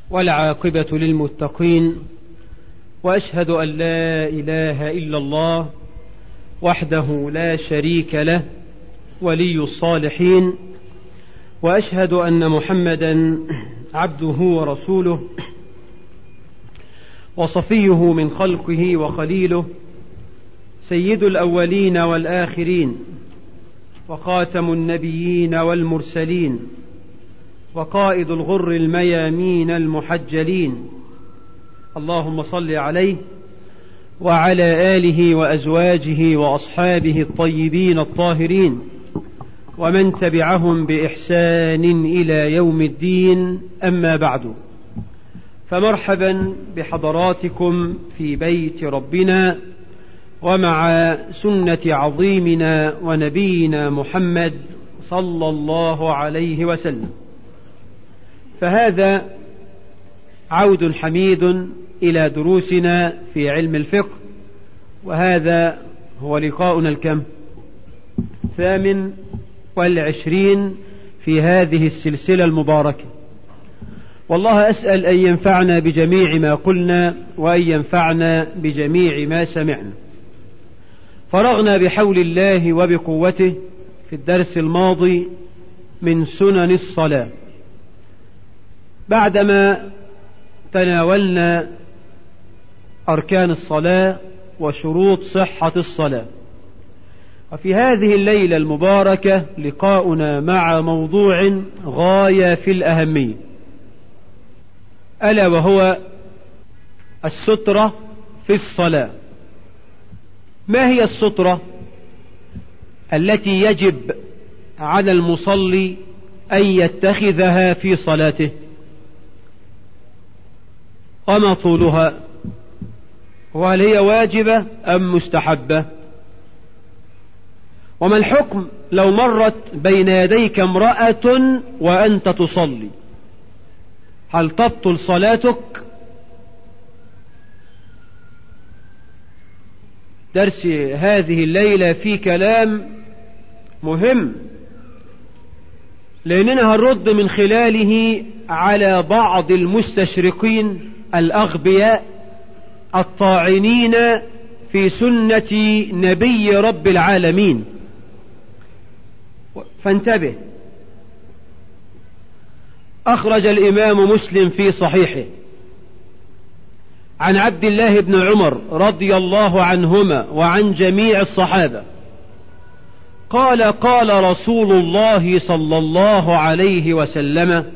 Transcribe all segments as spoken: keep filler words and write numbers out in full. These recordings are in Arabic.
والعاقبة للمتقين، وأشهد أن لا إله إلا الله وحده لا شريك له ولي الصالحين، وأشهد أن محمدا عبده ورسوله وصفيه من خلقه وخليله، سيد الأولين والآخرين، وخاتم النبيين والمرسلين، وقائد الغر الميامين المحجلين. اللهم صل عليه وعلى آله وأزواجه وأصحابه الطيبين الطاهرين، ومن تبعهم بإحسان إلى يوم الدين. أما بعد، فمرحبا بحضراتكم في بيت ربنا ومع سنة عظيمنا ونبينا محمد صلى الله عليه وسلم. فهذا عود حميد إلى دروسنا في علم الفقه، وهذا هو لقاؤنا الكم ثامن والعشرين في هذه السلسلة المباركة. والله أسأل أن ينفعنا بجميع ما قلنا، وأن ينفعنا بجميع ما سمعنا. فرغنا بحول الله وبقوته في الدرس الماضي من سنن الصلاة، بعدما تناولنا أركان الصلاة وشروط صحة الصلاة. وفي هذه الليلة المباركة لقاؤنا مع موضوع غاية في الأهمية، ألا وهو السترة في الصلاة. ما هي السترة التي يجب على المصلي أن يتخذها في صلاته؟ وما طولها؟ وهل هي واجبة أم مستحبة؟ وما الحكم لو مرت بين يديك امرأة وأنت تصلي؟ هل تبطل صلاتك؟ درس هذه الليلة في كلام مهم، لأننا هنرد من خلاله على بعض المستشرقين الأغبياء الطاعنين في سنة نبي رب العالمين. فانتبه. أخرج الإمام مسلم في صحيحه عن عبد الله بن عمر رضي الله عنهما وعن جميع الصحابة قال: قال رسول الله صلى الله عليه وسلم: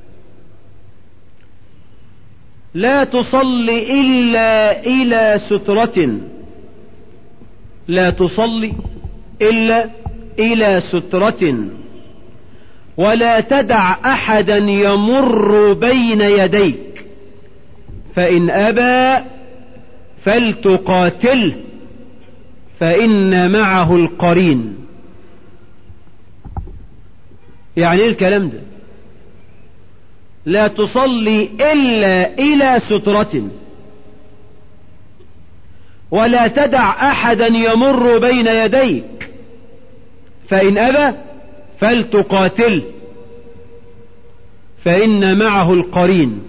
لا تصل إلا إلى سترة لا تصل إلا إلى سترة ولا تدع أحدا يمر بين يديك، فإن أبى فلتقاتله فإن معه القرين. يعني ايه الكلام ده؟ لا تصلي إلا إلى سترة ولا تدع أحدا يمر بين يديك، فإن أبى فلتقاتل فإن معه القرين.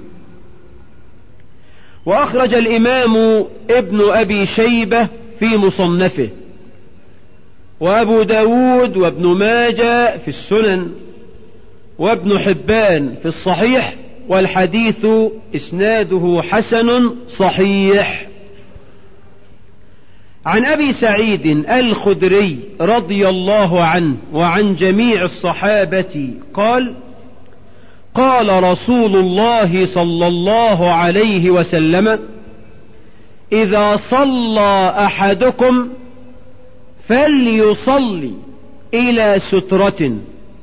وأخرج الإمام ابن أبي شيبة في مصنفه، وأبو داود وابن ماجة في السنن، وابن حبان في الصحيح، والحديث إسناده حسن صحيح. عن أبي سعيد الخدري رضي الله عنه وعن جميع الصحابة قال: قال رسول الله صلى الله عليه وسلم: إذا صلى أحدكم فليصلي إلى سترة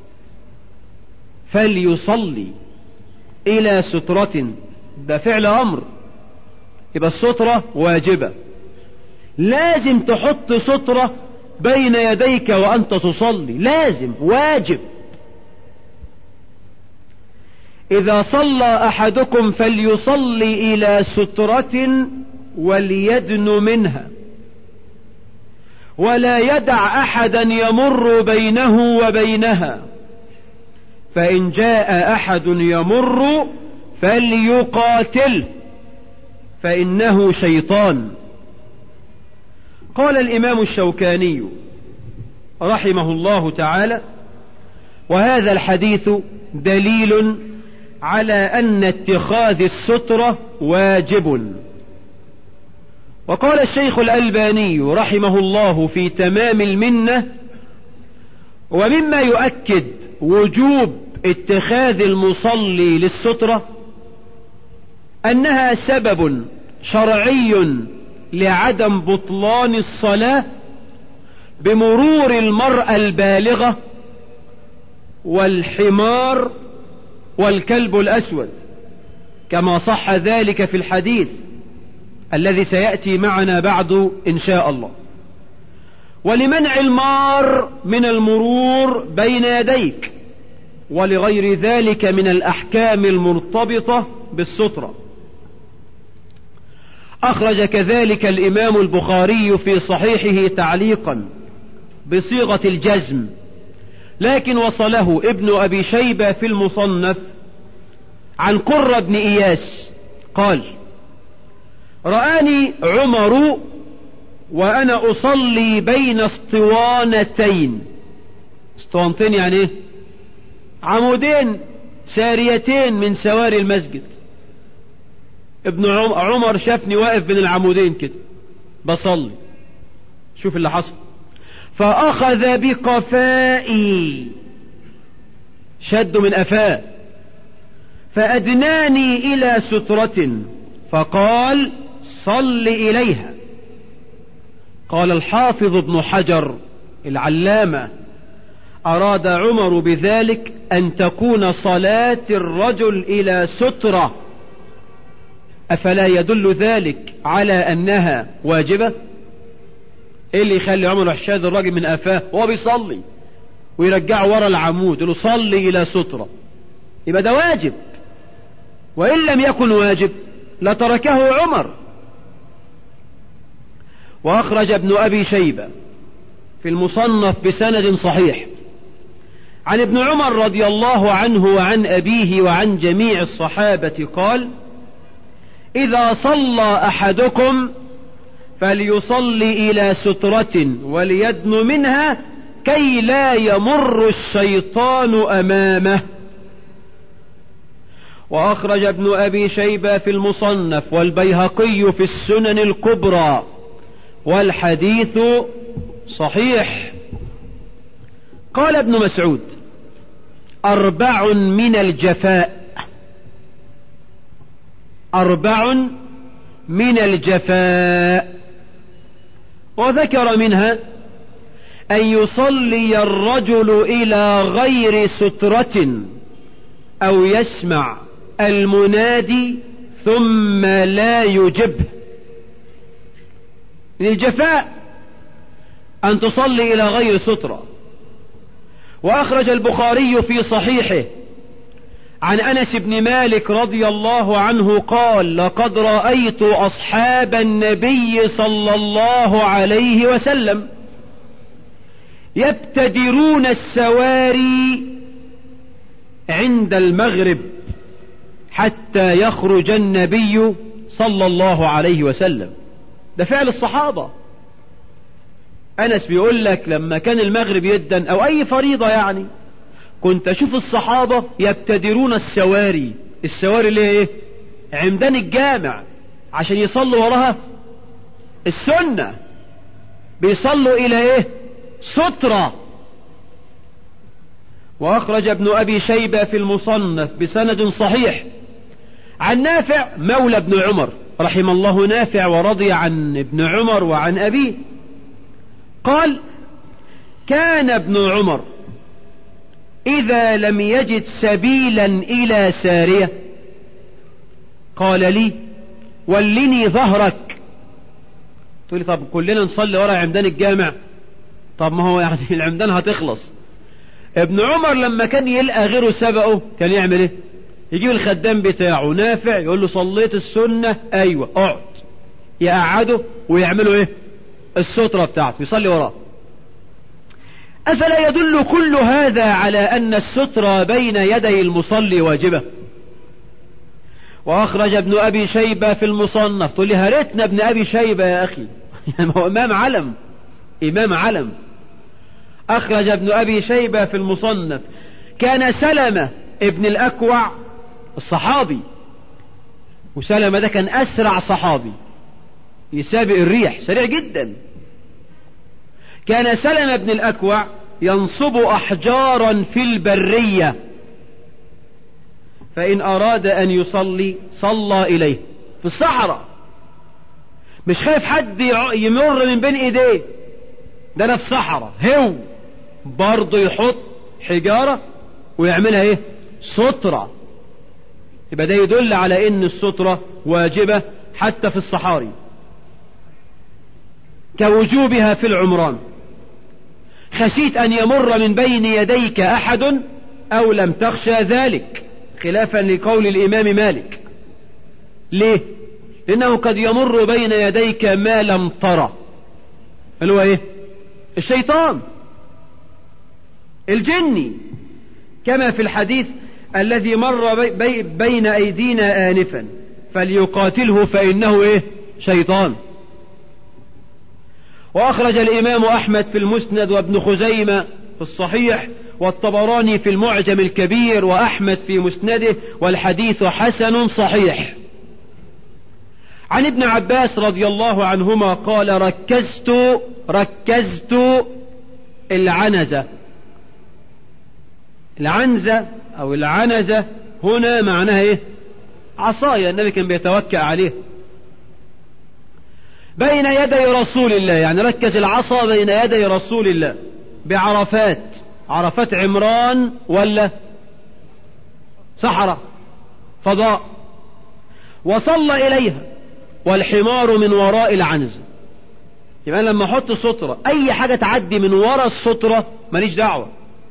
فليصلي إلى سترة. ده فعل أمر، يبقى السترة واجبة، لازم تحط سترة بين يديك وأنت تصلي، لازم، واجب. إذا صلى أحدكم فليصلي إلى سترة وليدن منها، ولا يدع أحدا يمر بينه وبينها، فإن جاء أحد يمر فليقاتل فإنه شيطان. قال الإمام الشوكاني رحمه الله تعالى: وهذا الحديث دليل على أن اتخاذ السترة واجب. وقال الشيخ الألباني رحمه الله في تمام المنة: ومما يؤكد وجوب اتخاذ المصلي للسترة أنها سبب شرعي لعدم بطلان الصلاة بمرور المرأة البالغة والحمار والكلب الأسود، كما صح ذلك في الحديث الذي سيأتي معنا بعد إن شاء الله. ولمنع المار من المرور بين يديك، ولغير ذلك من الأحكام المرتبطة بالسترة. أخرج كذلك الإمام البخاري في صحيحه تعليقا بصيغة الجزم، لكن وصله ابن أبي شيبة في المصنف عن قرة بن إياس قال: رآني عمر وأنا أصلي بين اسطوانتين. اسطوانتين يعني ايه؟ عمودين ساريتين من سواري المسجد. ابن عمر شافني واقف بين العمودين كده بصلي. شوف اللي حصل: فأخذ بقفائي، شد من أفاه، فأدناني إلى سترة فقال: صل إليها. قال الحافظ ابن حجر العلامة: أراد عمر بذلك أن تكون صلاة الرجل إلى سترة، أفلا يدل ذلك على أنها واجبة؟ إيه اللي يخلي عمر يشد الراجل من أفاه وهو بيصلي ويرجعه ورا العمود يقول له صلي إلى سترة؟ يبقى ده واجب، وإن لم يكن واجب لتركه عمر. وأخرج ابن أبي شيبة في المصنف بسند صحيح عن ابن عمر رضي الله عنه وعن أبيه وعن جميع الصحابة قال: إذا صلى أحدكم فليصلي إلى سترة وليدن منها كي لا يمر الشيطان أمامه. وأخرج ابن أبي شيبة في المصنف والبيهقي في السنن الكبرى والحديث صحيح. قال ابن مسعود: أربع من الجفاء، أربع من الجفاء، وذكر منها أن يصلي الرجل إلى غير سترة أو يسمع المنادي ثم لا يجبه. من الجفاء أن تصلي إلى غير سترة. وأخرج البخاري في صحيحه عن أنس بن مالك رضي الله عنه قال: لقد رأيت أصحاب النبي صلى الله عليه وسلم يبتدرون السواري عند المغرب حتى يخرج النبي صلى الله عليه وسلم. ده فعل الصحابة. أنس بيقول لك لما كان المغرب يدن أو أي فريضة يعني كنت أشوف الصحابة يبتدرون السواري. السواري اللي ايه؟ عمدان الجامع، عشان يصلوا وراها السنة، بيصلوا إلى ايه؟ سترة. وأخرج ابن أبي شيبة في المصنف بسند صحيح عن نافع مولى ابن عمر رحم الله نافع ورضي عن ابن عمر وعن أبيه قال: كان ابن عمر إذا لم يجد سبيلا إلى سارية قال لي: ولني ظهرك. تقول لي طب كلنا نصلي ورا عمدان الجامع؟ طب ما هو يعني العمدان هتخلص. ابن عمر لما كان يلقى غيره سبقه كان يعمل ايه؟ يجيب الخدام بتاعه نافع يقول له صليت السنة؟ ايوه اقعد. يقعده ويعملوا ايه؟ السترة بتاعته يصلي وراه. أفلا يدل كل هذا على أن السترة بين يدي المصلي واجبة؟ وأخرج ابن أبي شيبة في المصنف. تقول لي هرتنا ابن أبي شيبة يا أخي يعني هو إمام علم، إمام علم. أخرج ابن أبي شيبة في المصنف. كان سلمة ابن الأكوع الصحابي، وسلمة ده كان أسرع صحابي يسابق الريح، سريع جدا. كان سلمة ابن الأكوع ينصب أحجارا في البرية، فإن أراد أن يصلي صلى إليه في الصحراء، مش خايف حد يمر من بين إيديه، ده أنا في صحراء هو برضه يحط حجارة ويعملها إيه؟ سترة. يبقى ده يدل على إن السترة واجبة حتى في الصحاري كوجوبها في العمران. خشيت أن يمر من بين يديك أحد أو لم تخشى ذلك، خلافا لقول الإمام مالك. ليه؟ لأنه قد يمر بين يديك ما لم ترى، اللي هو إيه؟ الشيطان الجني، كما في الحديث الذي مر بي بي بين أيدينا آنفا فليقاتله فإنه إيه؟ شيطان. وأخرج الإمام أحمد في المسند، وابن خزيمة في الصحيح، والطبراني في المعجم الكبير، وأحمد في مسنده، والحديث حسن صحيح. عن ابن عباس رضي الله عنهما قال: ركزت ركزت العنزة. العنزة أو العنزة هنا معناها إيه؟ عصايا النبي كان بيتوكأ عليه بين يدي رسول الله، يعني ركز العصا بين يدي رسول الله بعرفات. عرفات عمران ولا صحراء فضاء، وصلى إليها والحمار من وراء العنزة. يبقى لما احط سترة، اي حاجة تعدي من وراء السترة ماليش دعوة.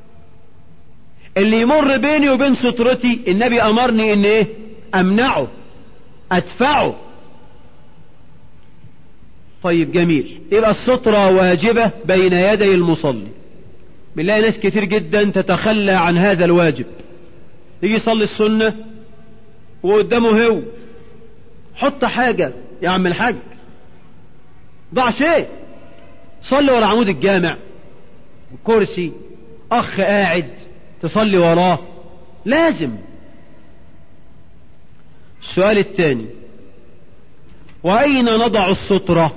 اللي يمر بيني وبين سترتي النبي امرني ان ايه؟ امنعه، ادفعه. طيب جميل، يبقى السترة واجبة بين يدي المصلي. بالله ناس كتير جدا تتخلى عن هذا الواجب، يجي يصلي السنة وقدامه هو حط حاجة يا عم الحاج، ضع شيء، صلي ورا عمود الجامع، كرسي، اخ قاعد تصلي وراه، لازم. السؤال الثاني: واين نضع السترة؟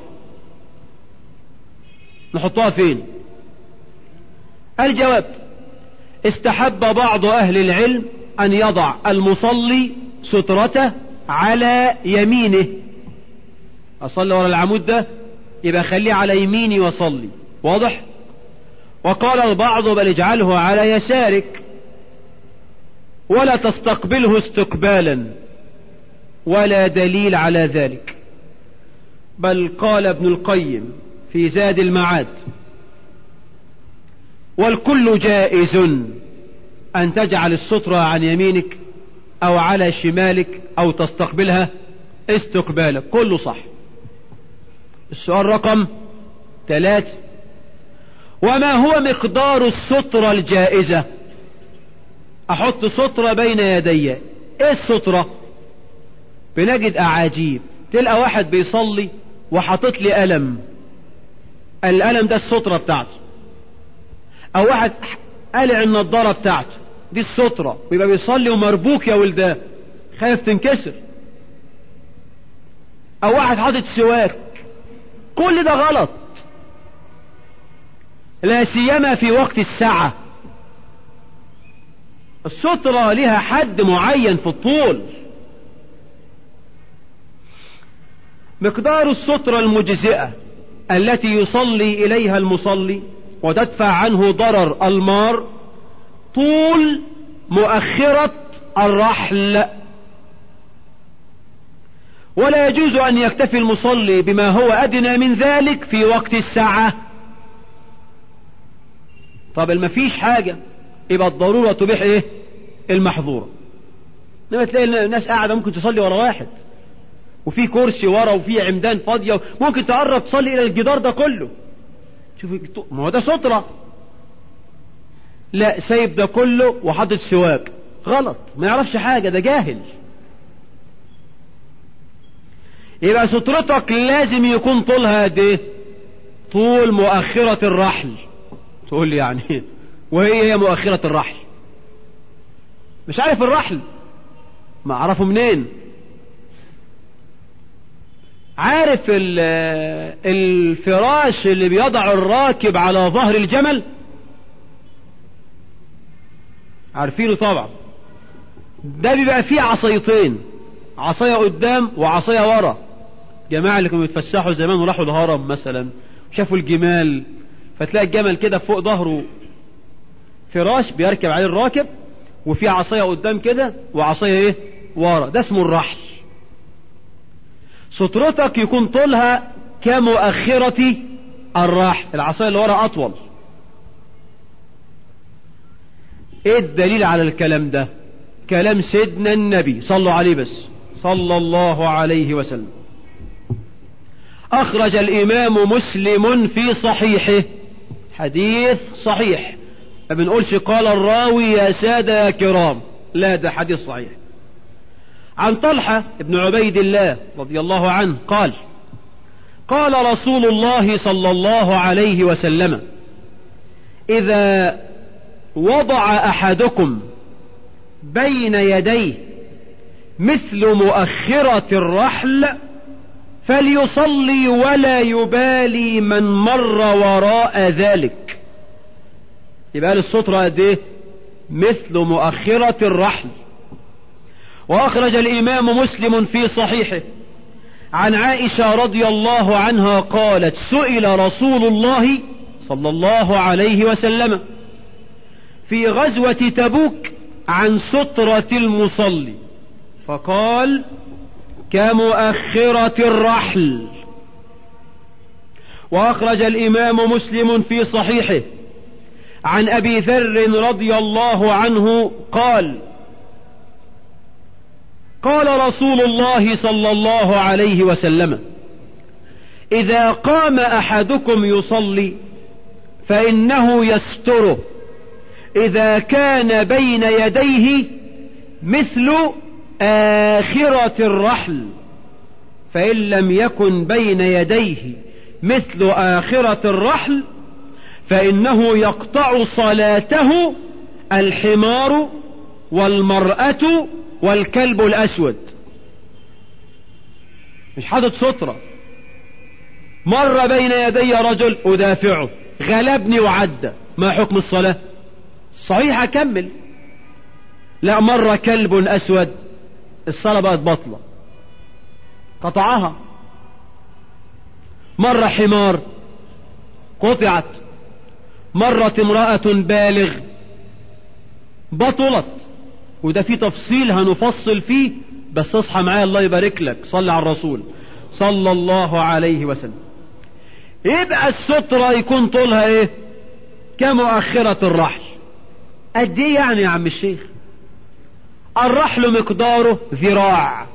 نحطها فين؟ الجواب: استحب بعض اهل العلم ان يضع المصلي سترته على يمينه. اصلي ورا العمود ده يبقى خليه على يميني وصلي، واضح؟ وقال البعض: بل اجعله على يسارك ولا تستقبله استقبالا، ولا دليل على ذلك. بل قال ابن القيم في زاد المعاد: والكل جائز أن تجعل السترة عن يمينك أو على شمالك أو تستقبلها استقبالك، كله صح. السؤال رقم ثلاثة: وما هو مقدار السترة الجائزة؟ أحط سترة بين يدي، إيه السترة؟ بنجد أعاجيب، تلقى واحد بيصلي وحاطط لي قلم، القلم ده السترة بتاعته، أو واحد قلع النضارة بتاعته دي السترة، ويبقى بيصلي ومربوك يا ولداه خايف تنكسر، أو واحد حاطط سواك. كل ده غلط، لا سيما في وقت الساعة. السترة لها حد معين في الطول. مقدار السترة المجزئة التي يصلي إليها المصلي وتدفع عنه ضرر المار طول مؤخرة الرحل، ولا يجوز أن يكتفي المصلي بما هو أدنى من ذلك في وقت الساعة. طب ما فيش حاجة، يبقى الضرورة تبيح ايه؟ المحظورة. لما تلاقي الناس قاعدة ممكن تصلي ورا واحد، وفي كرسي ورا، وفي عمدان فاضية، ممكن تقرب تصلي إلى الجدار ده كله. شوف، ما هو ده سترة. لا، سايب ده كله وحاطط سواك، غلط، ما يعرفش حاجة، ده جاهل. يبقى سترتك لازم يكون طولها قد ايه؟ طول مؤخرة الرحل. تقول لي يعني وهي هي مؤخرة الرحل؟ مش عارف الرحل، ما اعرفه منين؟ عارف الفراش اللي بيضع الراكب على ظهر الجمل؟ عارفينه طبعا. ده بيبقى فيه عصايتين، عصاية قدام وعصاية ورا. جماعة اللي كانوا يتفسحوا زمان وراحوا الهرم مثلا شافوا الجمال، فتلاقي الجمل كده فوق ظهره فراش بيركب عليه الراكب، وفي عصاية قدام كده وعصاية ايه ورا. ده اسمه الرحل. سترتك يكون طولها كمؤخرة الرحل، العصاية اللي ورا اطول. ايه الدليل على الكلام ده؟ كلام سيدنا النبي، صلوا عليه بس، صلى الله عليه وسلم. اخرج الامام مسلم في صحيحه، حديث صحيح، ما بنقولش قال الراوي يا سادة يا كرام، لا ده حديث صحيح. عن طلحة ابن عبيد الله رضي الله عنه قال قال رسول الله صلى الله عليه وسلم: إذا وضع أحدكم بين يديه مثل مؤخرة الرحل فليصلي ولا يبالي من مر وراء ذلك. يبقى السترة قد ايه؟ مثل مؤخرة الرحل. وأخرج الإمام مسلم في صحيحه عن عائشة رضي الله عنها قالت: سئل رسول الله صلى الله عليه وسلم في غزوة تبوك عن سترة المصلي فقال: كمؤخرة الرحل. وأخرج الإمام مسلم في صحيحه عن أبي ذر رضي الله عنه قال: قال رسول الله صلى الله عليه وسلم: إذا قام أحدكم يصلي فإنه يستره إذا كان بين يديه مثل آخرة الرحل، فإن لم يكن بين يديه مثل آخرة الرحل فإنه يقطع صلاته الحمار والمرأة والكلب الأسود. مش حاطط سترة، مر بين يدي رجل أدافعه، غلبني وعدى، ما حكم الصلاة؟ صحيح أكمل. لا، مر كلب أسود، الصلاة بقت بطلة، قطعها. مر حمار، قطعت. مرت امرأة بالغ، بطلت. وده في تفصيل هنفصل فيه، بس اصحى معايا الله يبارك لك، صلى على الرسول صلى الله عليه وسلم. يبقى السترة يكون طولها ايه؟ كمؤخرة الرحل. قد ايه يعني يا عم الشيخ؟ الرحل مقداره ذراع،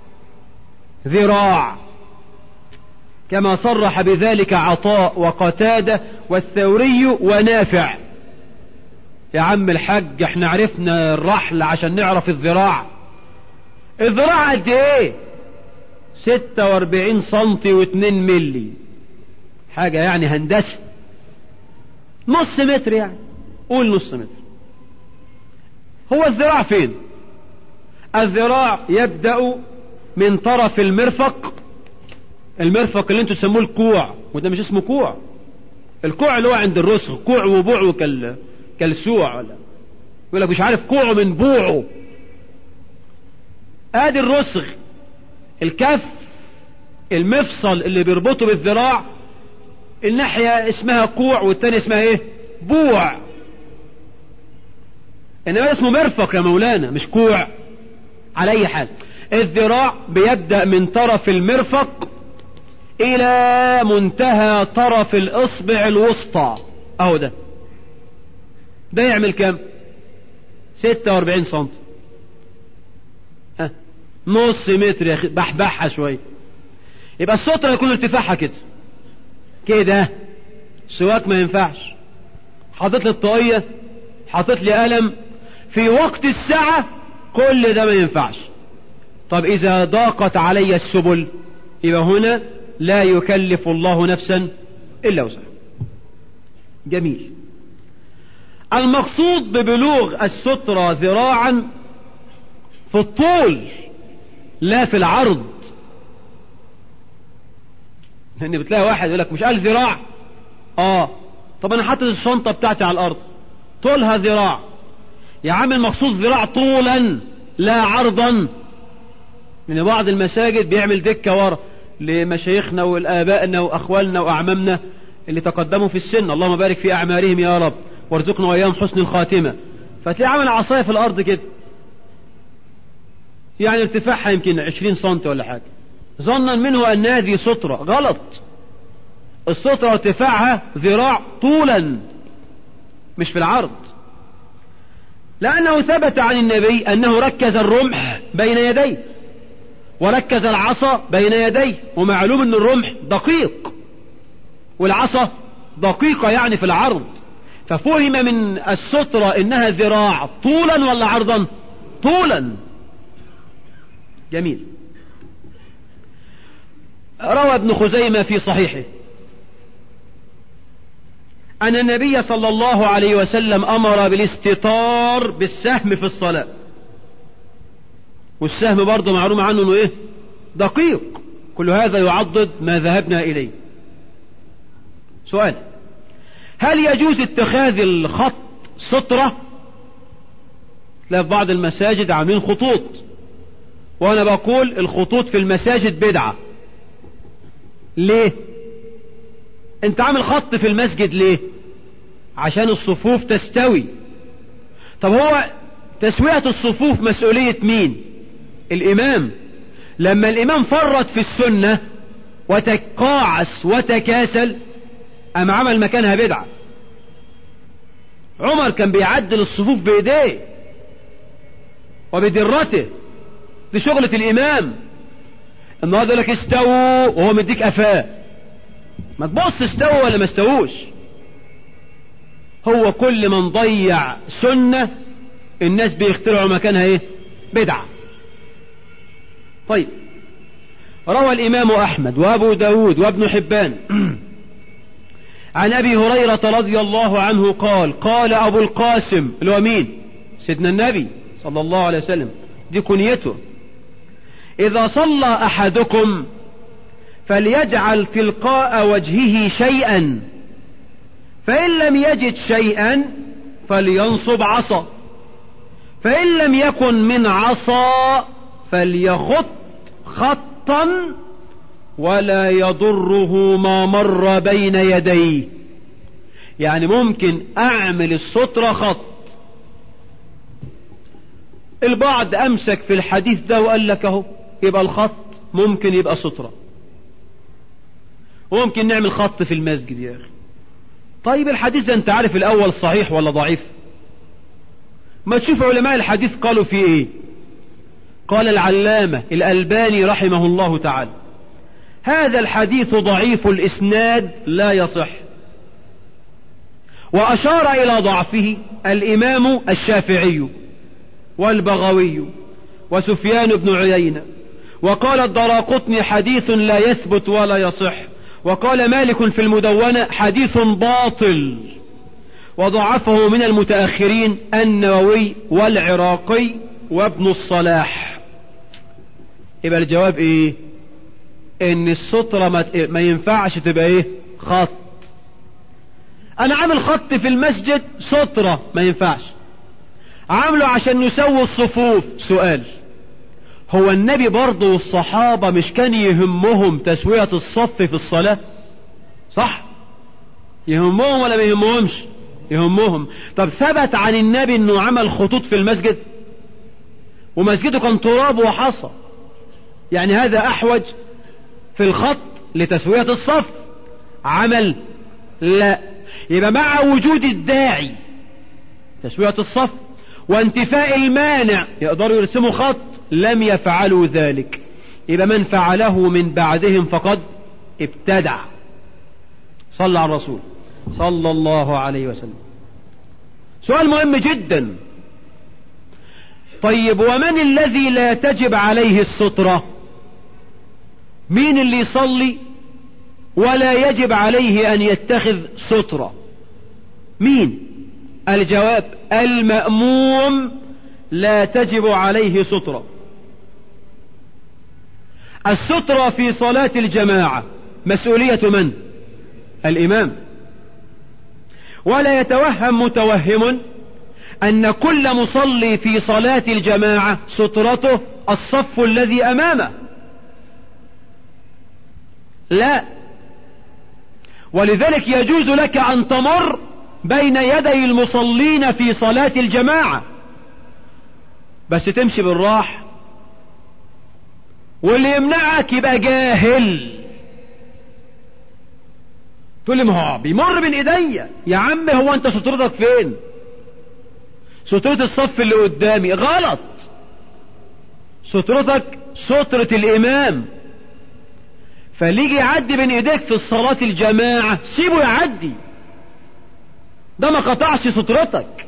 ذراع كما صرح بذلك عطاء وقتادة والثوري ونافع. يا عم الحاج احنا عرفنا الرحل عشان نعرف الذراع. الذراع قد ايه؟ ستة واربعين سنتي واتنين ملي، حاجة يعني هندسة. نص متر يعني، قول نص متر. هو الذراع فين؟ الذراع يبدأ من طرف المرفق، المرفق اللي انتوا تسموه الكوع، وده مش اسمه كوع. الكوع اللي هو عند الرسغ، كوع وبوعه كال كالسوع، ولا يقول لك مش عارف كوعه من بوعه. ادي الرسغ، الكف، المفصل اللي بيربطه بالذراع، الناحية اسمها كوع والتانية اسمها ايه؟ بوع. انما اسمه مرفق يا مولانا، مش كوع. على اي حال، الذراع بيبدأ من طرف المرفق الى منتهى طرف الاصبع الوسطى، اهو ده. ده يعمل كام؟ ستة واربعين سنتي. ها، نص متر يا اخي، بحبحها شوية. يبقى السترة يكون ارتفاعها كده كده. سواك ما ينفعش. حاطط لي الطاقية، حاطط لي قلم، في وقت الساعة كل ده ما ينفعش. طب اذا ضاقت علي السبل يبقى هنا لا يكلف الله نفسا إلا وسعها. جميل. المقصود ببلوغ السترة ذراعا في الطول لا في العرض، لأن بتلاقي واحد يقول لك مش قال ذراع، اه طب انا حاطط الشنطة بتاعتي على الارض طولها ذراع، يا عم المقصود ذراع طولا لا عرضا. من بعض المساجد بيعمل دكة ورا لمشايخنا والآبائنا وأخوالنا وأعمامنا اللي تقدموا في السن، اللهم بارك في أعمارهم يا رب وارزقنا وإياهم حسن الخاتمة، فتلاقي عمل عصاية في الأرض كده، يعني ارتفاعها يمكن عشرين سنتي ولا حاجة، ظنا منه أن هذه سترة. غلط، السترة ارتفاعها ذراع طولا مش في العرض، لأنه ثبت عن النبي أنه ركز الرمح بين يديه وركز العصا بين يديه، ومعلوم أن الرمح دقيق والعصا دقيقة يعني في العرض، ففهم من السترة إنها ذراع طولا ولا عرضا؟ طولا. جميل. روى ابن خزيمة في صحيحه أن النبي صلى الله عليه وسلم أمر بالاستطار بالسهم في الصلاة، والسهم برضه معلوم عنه انه ايه؟ دقيق. كل هذا يعضد ما ذهبنا اليه. سؤال: هل يجوز اتخاذ الخط سترة؟ تلاقي في بعض المساجد عاملين خطوط، وانا بقول الخطوط في المساجد بدعة. ليه؟ انت عامل خط في المسجد ليه؟ عشان الصفوف تستوي. طب هو تسوية الصفوف مسؤولية مين؟ الإمام. لما الإمام فرط في السنة وتقاعس وتكاسل أم عمل مكانها بدعة. عمر كان بيعدل الصفوف بإيديه وبدرته، دي شغلة الإمام. النهارده يقول لك استووا وهو مديك قفاه، ما تبص استووا ولا ما استووش. هو كل من ضيع سنة الناس بيخترعوا مكانها ايه؟ بدعة. طيب، روى الإمام أحمد وأبو داود وابن حبان عن أبي هريرة رضي الله عنه قال: قال أبو القاسم اللي هو مين؟ سيدنا النبي صلى الله عليه وسلم، دي كنيته: إذا صلى أحدكم فليجعل تلقاء وجهه شيئا، فإن لم يجد شيئا فلينصب عصا، فإن لم يكن من عصا فليخط خطا ولا يضره ما مر بين يديه. يعني ممكن أعمل السترة خط. البعض أمسك في الحديث ده وقال لك اهو يبقى الخط ممكن يبقى سترة، وممكن نعمل خط في المسجد. يا أخي طيب الحديث ده انت عارف الأول صحيح ولا ضعيف؟ ما تشوف علماء الحديث قالوا فيه ايه. قال العلامة الألباني رحمه الله تعالى: هذا الحديث ضعيف الإسناد لا يصح. وأشار إلى ضعفه الإمام الشافعي والبغوي وسفيان بن عيينة، وقال الدراقطني حديث لا يثبت ولا يصح، وقال مالك في المدونة حديث باطل، وضعفه من المتأخرين النووي والعراقي وابن الصلاح. يبقى الجواب ايه؟ ان السترة ما ينفعش تبقى ايه؟ خط. انا عامل خط في المسجد سترة ما ينفعش. عامله عشان نسوي الصفوف. سؤال: هو النبي برضه والصحابة مش كان يهمهم تسوية الصف في الصلاة؟ صح؟ يهمهم ولا ما يهمهمش؟ يهمهم. طب ثبت عن النبي انه عمل خطوط في المسجد، ومسجده كان تراب وحصى، يعني هذا احوج في الخط لتسوية الصف. عمل؟ لا. يبقى مع وجود الداعي تسوية الصف وانتفاء المانع يقدروا يرسموا خط، لم يفعلوا ذلك. يبقى من فعله من بعدهم فقد ابتدع. صلى على الرسول صلى الله عليه وسلم. سؤال مهم جدا: طيب ومن الذي لا تجب عليه السترة؟ مين اللي يصلي ولا يجب عليه أن يتخذ سترة؟ مين؟ الجواب المأموم لا تجب عليه سترة. السترة في صلاة الجماعة مسؤولية من؟ الإمام. ولا يتوهم متوهم أن كل مصلي في صلاة الجماعة سترته الصف الذي أمامه، لا. ولذلك يجوز لك أن تمر بين يدي المصلين في صلاة الجماعة، بس تمشي بالراحة، واللي يمنعك يبقى جاهل. تقول لي ما هو بيمر بين ايديا. يا عم هو انت سترتك فين؟ سترة الصف اللي قدامي. غلط. سترتك سترة الامام. فاللي يجي يعدي بين ايديك في الصلاة الجماعة سيبه يعدي، ده ما قطعش سترتك.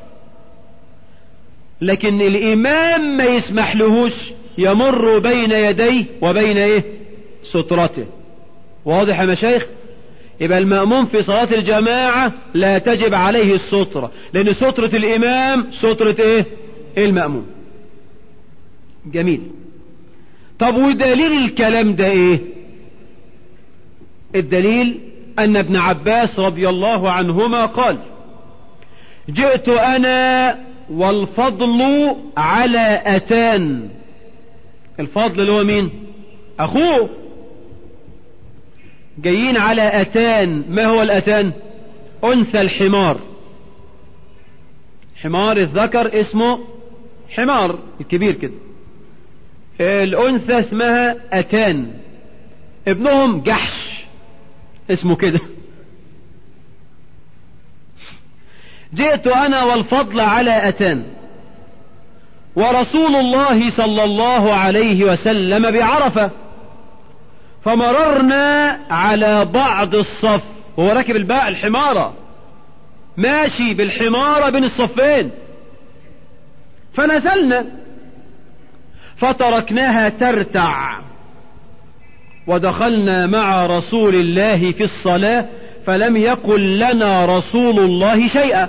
لكن الامام ما يسمح لهوش يمر بين يديه وبين ايه؟ سترته. واضح يا مشايخ؟ يبقى المأموم في صلاة الجماعة لا تجب عليه السترة، لأن سترة الإمام سترة إيه؟ المأموم. جميل. طب ودليل الكلام ده إيه؟ الدليل أن ابن عباس رضي الله عنهما قال: جئت أنا والفضل على أتان. الفضل اللي هو مين؟ أخوه. جايين على أتان. ما هو الأتان؟ أنثى الحمار. حمار الذكر اسمه حمار الكبير كده، الأنثى اسمها أتان. ابنهم جحش اسمه كده. جئت أنا والفضل على أتان ورسول الله صلى الله عليه وسلم بعرفة، فمررنا على بعض الصف. وهو راكب الباء الحمارة، ماشي بالحمارة بين الصفين. فنزلنا فتركناها ترتع ودخلنا مع رسول الله في الصلاة، فلم يقل لنا رسول الله شيئا.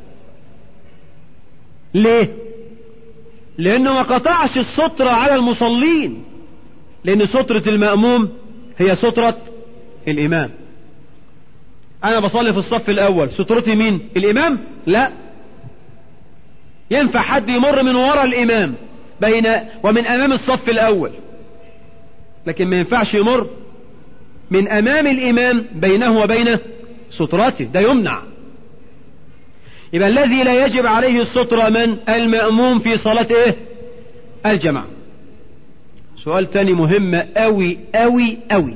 ليه؟ لأنه ما قطعش السترة على المصلين، لأن سترة المأموم هي سترة الإمام. أنا بصلي في الصف الأول، سترتي مين؟ الإمام؟ لا. ينفع حد يمر من وراء الإمام بين ومن أمام الصف الأول، لكن ما ينفعش يمر من أمام الإمام بينه وبين سترته، ده يمنع. يبقى الذي لا يجب عليه السترة من؟ المأموم في صلاة إيه؟ الجماعة. سؤال تاني مهم أوي أوي أوي: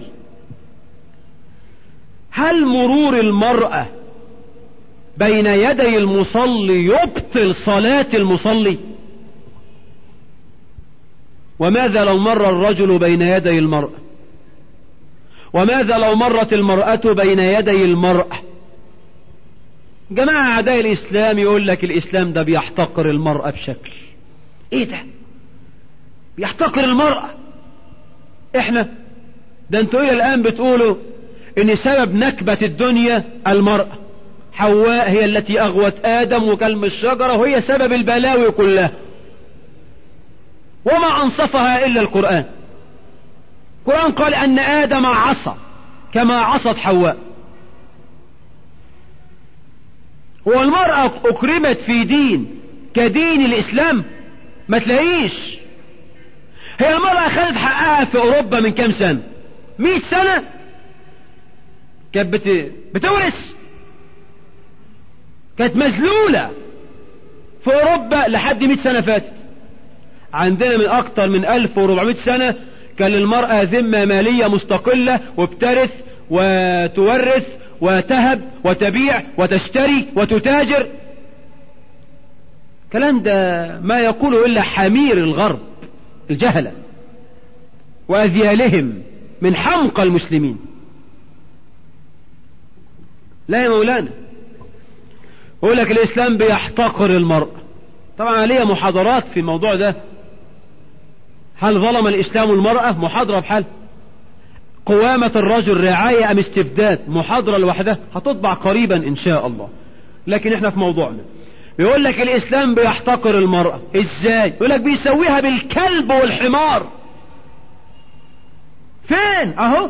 هل مرور المرأة بين يدي المصلي يبطل صلاة المصلي؟ وماذا لو مر الرجل بين يدي المرأة؟ وماذا لو مرت المرأة بين يدي المرأة؟ جماعة أعداء الإسلام يقول لك الإسلام ده بيحتقر المرأة بشكل. إيه ده؟ بيحتقر المرأة؟ إحنا ده أنتوا إيه الآن بتقولوا إن سبب نكبة الدنيا المرأة؟ حواء هي التي أغوت آدم وكلم الشجرة، وهي سبب البلاوي كلها، وما أنصفها إلا القرآن. القرآن قال أن آدم عصى كما عصت حواء. والمرأة أكرمت في دين كدين الإسلام؟ ما تلاقيش. هي المرأة خدت حقها في أوروبا من كام سنة؟ مئة سنة كانت بت... بتورث، كانت مذلولة في أوروبا لحد مئة سنة فاتت. عندنا من أكتر من ألف وأربعمائة سنة كان للمرأة ذمة مالية مستقلة، وبترث وتورث وتهب وتبيع وتشتري وتتاجر. كلام ده ما يقوله إلا حمير الغرب الجهلة وأذيالهم من حمقى المسلمين. لا يا مولانا، يقول لك الإسلام بيحتقر المرأة. طبعا عليها محاضرات في الموضوع ده. هل ظلم الإسلام المرأة؟ محاضرة بحال. قوامة الرجل رعاية أم استبداد، محاضرة لوحدها هتطبع قريبا إن شاء الله. لكن احنا في موضوعنا. بيقول لك الإسلام بيحتقر المرأة. إزاي؟ يقول لك بيسويها بالكلب والحمار. فين؟ أهو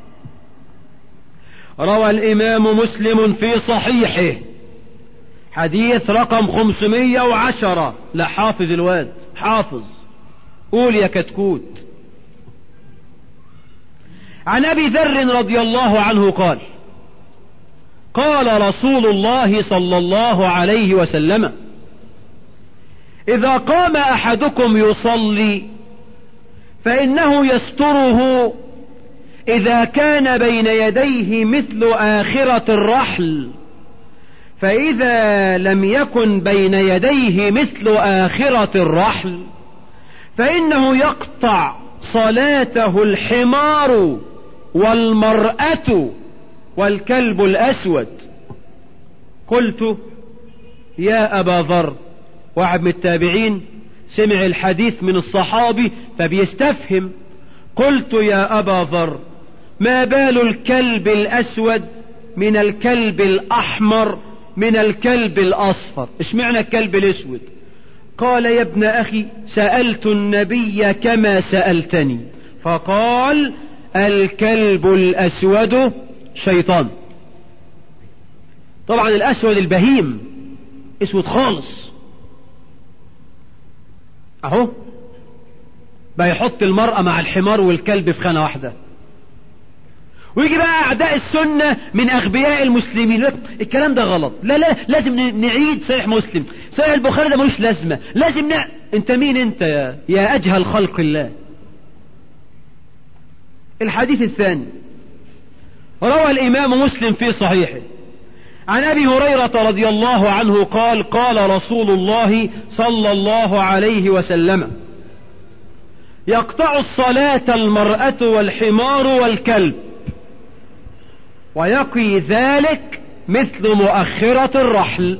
روى الإمام مسلم في صحيحه حديث رقم خمسمائة وعشرة. لا حافظ الواد، حافظ، قول يا كتكوت. عن أبي ذر رضي الله عنه قال قال رسول الله صلى الله عليه وسلم إذا قام أحدكم يصلي فإنه يستره إذا كان بين يديه مثل آخرة الرحل، فإذا لم يكن بين يديه مثل آخرة الرحل فإنه يقطع صلاته الحمار والمرأة والكلب الأسود. قلت يا أبا ذر، واحد من التابعين سمع الحديث من الصحابي فبيستفهم. قلت يا أبا ذر ما بال الكلب الأسود من الكلب الأحمر من الكلب الأصفر؟ إيش معنى الكلب الأسود؟ قال يا ابن أخي سألت النبي كما سألتني فقال الكلب الأسود شيطان. طبعا الأسود البهيم اسود خالص اهو، بقى يحط المرأة مع الحمار والكلب في خانة واحدة. ويجي بقى أعداء السنة من أغبياء المسلمين الكلام ده غلط، لا لا لازم نعيد صحيح مسلم، صحيح البخاري ده ملوش لازمة، لازم نع... انت مين انت يا, يا أجهل خلق الله؟ الحديث الثاني روى الإمام مسلم في صحيحه عن أبي هريرة رضي الله عنه قال قال رسول الله صلى الله عليه وسلم يقطع الصلاة المرأة والحمار والكلب ويقي ذلك مثل مؤخرة الرحل.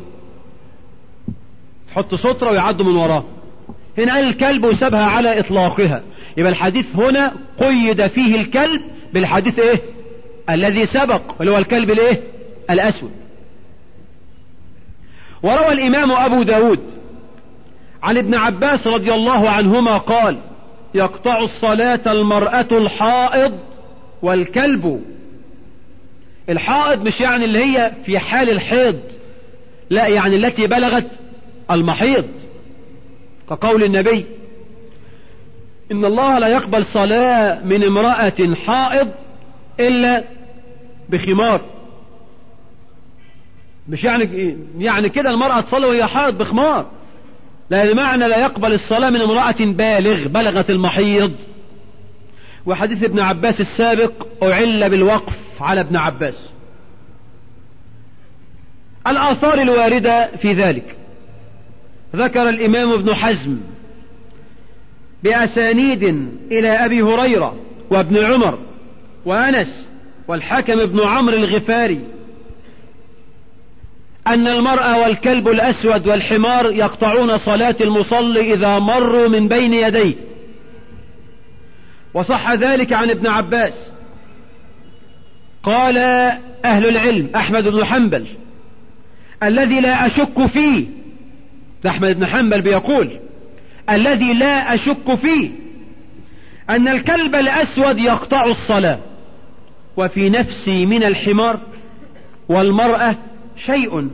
تحط سترة ويعدوا من وراه. هنا قال الكلب وسابها على إطلاقها، يبقى الحديث هنا قيد فيه الكلب بالحديث ايه الذي سبق اللي هو الكلب الايه الأسود. وروى الإمام أبو داود عن ابن عباس رضي الله عنهما قال يقطع الصلاة المرأة الحائض والكلب. الحائض مش يعني اللي هي في حال الحيض، لا يعني التي بلغت المحيض، كقول النبي إن الله لا يقبل صلاة من امرأة حائض إلا بخمار. مش يعني يعني كده المرأة تصلي وهي حائض بخمار، لأن معنى لا يقبل الصلاة من امرأة بالغ بلغت المحيض. وحديث ابن عباس السابق أعل بالوقف على ابن عباس. الآثار الواردة في ذلك ذكر الإمام ابن حزم بأسانيد إلى أبي هريرة وابن عمر وأنس والحكم بن عمرو الغفاري أن المرأة والكلب الأسود والحمار يقطعون صلاة المصلي إذا مروا من بين يديه. وصح ذلك عن ابن عباس. قال أهل العلم أحمد بن حنبل الذي لا أشك فيه، أحمد بن حنبل بيقول الذي لا أشك فيه أن الكلب الأسود يقطع الصلاة، وفي نفسي من الحمار والمرأة شيء.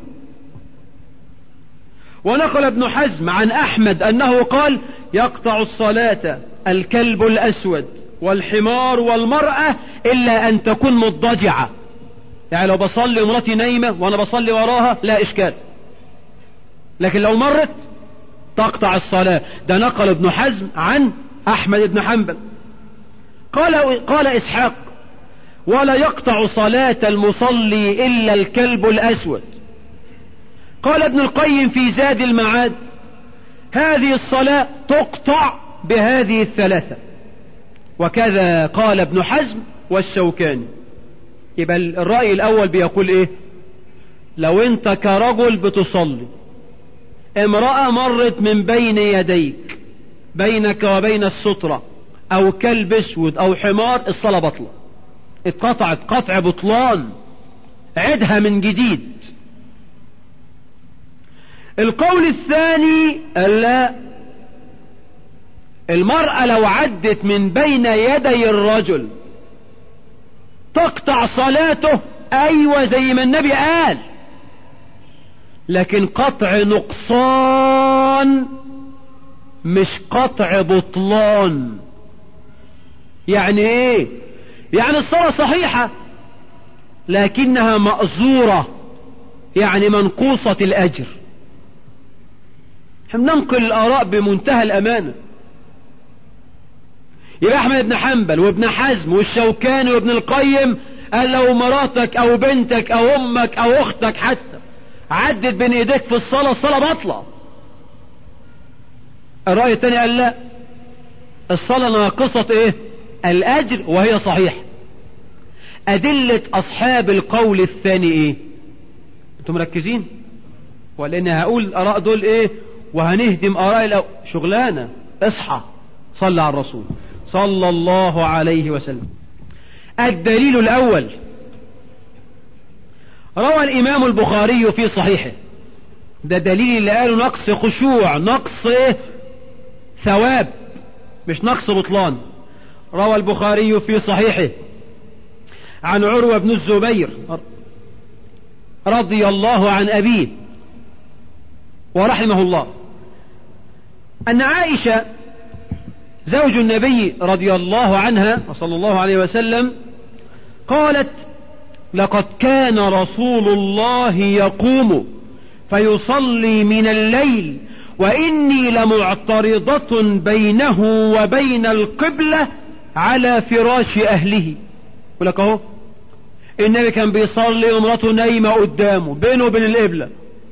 ونقل ابن حزم عن أحمد أنه قال يقطع الصلاة الكلب الأسود والحمار والمرأة إلا أن تكون مضجعة، يعني لو بصلي ومراتي نايمة وأنا بصلي وراها لا إشكال، لكن لو مرت تقطع الصلاة. ده نقل ابن حزم عن أحمد بن حنبل. قال, قال إسحاق ولا يقطع صلاة المصلي إلا الكلب الأسود. قال ابن القيم في زاد المعاد هذه الصلاة تقطع بهذه الثلاثة، وكذا قال ابن حزم والشوكاني. يبقى الرأي الأول بيقول إيه؟ لو أنت كرجل بتصلي امرأة مرت من بين يديك بينك وبين السترة أو كلب أسود أو حمار، الصلاة بطلة. اتقطعت قطع بطلان، عدها من جديد. القول الثاني لا، المرأة لو عدت من بين يدي الرجل تقطع صلاته، ايوه زي ما النبي قال، لكن قطع نقصان مش قطع بطلان. يعني ايه؟ يعني الصلاة صحيحة لكنها مأزورة، يعني منقوصة الأجر. احنا ننقل الآراء بمنتهى الأمانة. يبقى أحمد بن حنبل وابن حزم والشوكاني وابن القيم قال لو مراتك أو بنتك أو أمك أو أختك حتى عدت بين إيديك في الصلاة، الصلاة بطلة. الرأي الثاني قال لا، الصلاة ناقصة إيه؟ الأجر وهي صحيحة. أدلة أصحاب القول الثاني إيه؟ أنتم مركزين؟ ولأن هقول الآراء دول إيه وهنهدم آراء الأول. شغلانة. اصحى صلى على الرسول صلى الله عليه وسلم. الدليل الأول، روى الإمام البخاري في صحيحه، ده دليل اللي قالوا نقص خشوع، نقص إيه؟ ثواب، مش نقص بطلان. روى البخاري في صحيحه عن عروة بن الزبير رضي الله عن أبيه ورحمه الله أن عائشة زوج النبي رضي الله عنها وصلى الله عليه وسلم قالت: لقد كان رسول الله يقوم فيصلي من الليل وإني لمعترضة بينه وبين القبلة على فراش أهله. يقول لك اهو النبي كان بيصلي ومراته نايمة قدامه بينه وبين القبلة،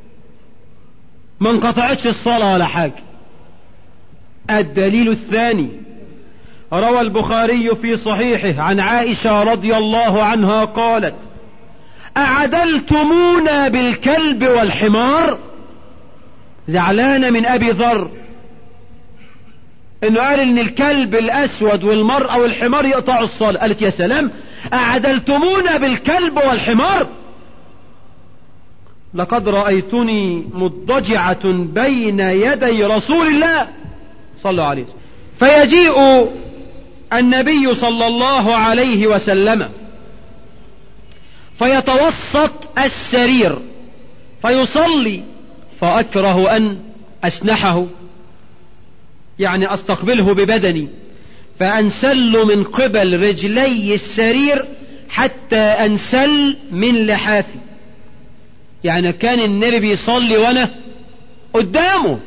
ما انقطعتش الصلاة ولا حاجة. الدليل الثاني، روى البخاري في صحيحه عن عائشة رضي الله عنها قالت: أعدلتمونا بالكلب والحمار؟ زعلانة من أبي ذر انه قال ان الكلب الاسود والمرأة والحمار يقطعوا الصلاة. قالت: يا سلام، أعدلتمونا بالكلب والحمار؟ لقد رأيتني مضجعة بين يدي رسول الله صلى الله عليه وسلم. فيجيء النبي صلى الله عليه وسلم فيتوسط السرير فيصلي، فأكره أن أسنحه، يعني أستقبله ببدني، فأنسل من قبل رجلي السرير حتى أنسل من لحافي. يعني كان النبي بيصلي وأنا قدامه.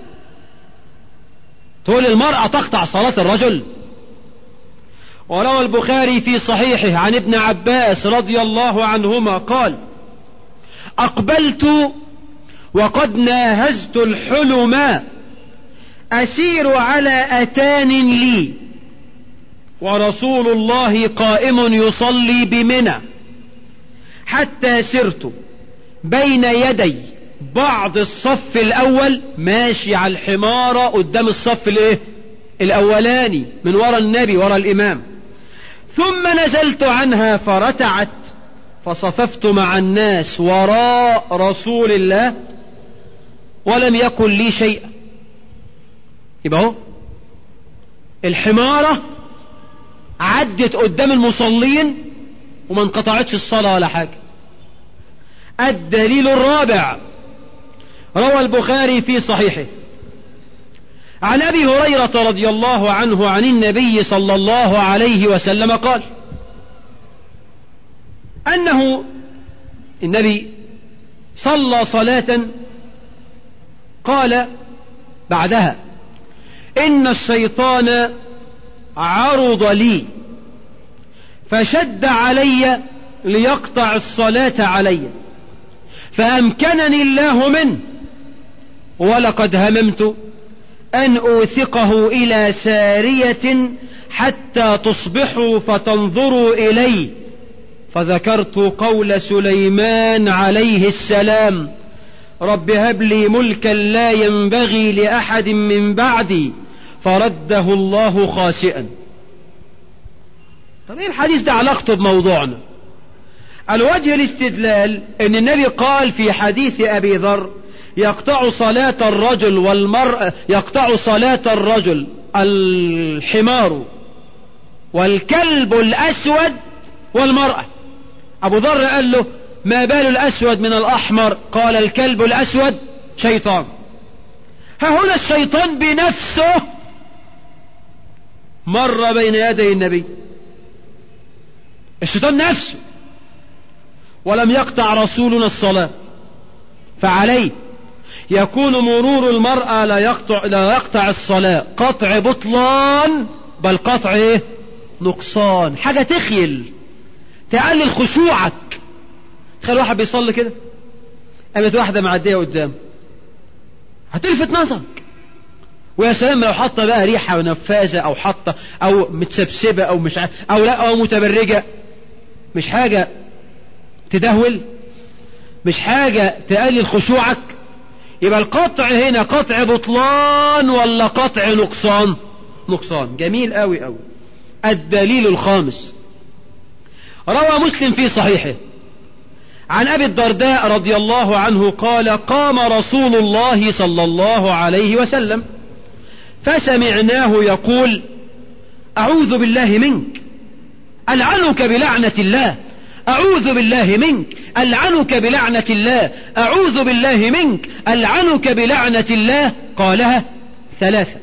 تقول المرأة تقطع صلاة الرجل؟ وروى البخاري في صحيحه عن ابن عباس رضي الله عنهما قال: أقبلت وقد ناهزت الحلم أسير على أتان لي ورسول الله قائم يصلي بمنى، حتى سرت بين يدي بعض الصف الأول، ماشي على الحمارة قدام الصف الايه الأولاني من وراء النبي وراء الإمام، ثم نزلت عنها فرتعت فصففت مع الناس وراء رسول الله ولم يكن لي شيء. يبقى هو الحمارة عدت قدام المصلين وما انقطعتش الصلاة ولا حاجة. الدليل الرابع، روى البخاري في صحيحه عن أبي هريرة رضي الله عنه عن النبي صلى الله عليه وسلم قال أنه النبي صلى صلاة قال بعدها: إن الشيطان عرض لي فشد علي ليقطع الصلاة علي، فأمكنني الله منه، ولقد هممت أن أوثقه إلى سارية حتى تصبحوا فتنظروا إلي، فذكرت قول سليمان عليه السلام: رب هب لي ملكا لا ينبغي لأحد من بعدي، فرده الله خاسئا. طب ايه الحديث ده علاقته بموضوعنا؟ الوجه الاستدلال ان النبي قال في حديث ابي ذر يقطع صلاة الرجل والمرأة، يقطع صلاة الرجل الحمار والكلب الاسود والمرأة. ابو ذر قال له ما بال الاسود من الاحمر؟ قال الكلب الاسود شيطان. ها هنا الشيطان بنفسه مر بين يدي النبي، الشيطان نفسه، ولم يقطع رسولنا الصلاة. فعليه يكون مرور المرأة لا يقطع, لا يقطع الصلاة قطع بطلان، بل قطع ايه؟ نقصان، حاجة تخيل تقلل خشوعك. تخيل واحد بيصلي كده، قامت واحدة معدية قدام، هتلفت نظرك. ويا سلام لو حاطة بقى ريحة ونفاذة او حاطة او متسبسبة او مش عارف او لا او متبرجة، مش حاجة تدهول، مش حاجة تقلل خشوعك. يبقى القطع هنا قطع بطلان ولا قطع نقصان؟ نقصان. جميل قوي قوي. الدليل الخامس، روى مسلم في صحيحه عن أبي الدرداء رضي الله عنه قال قام رسول الله صلى الله عليه وسلم فسمعناه يقول أعوذ بالله منك ألعنك بلعنة الله، أعوذ بالله منك ألعنك بلعنة الله، أعوذ بالله منك ألعنك بلعنة الله. قالها ثلاثة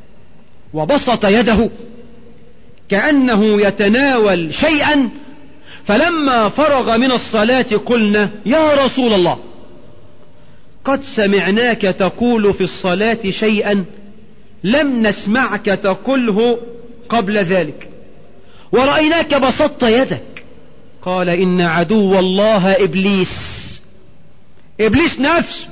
وبسط يده كأنه يتناول شيئا، فلما فرغ من الصلاة قلنا يا رسول الله قد سمعناك تقول في الصلاة شيئا لم نسمعك تقوله قبل ذلك، ورأيناك بسطت يدك. قال إن عدو الله إبليس، إبليس نفسه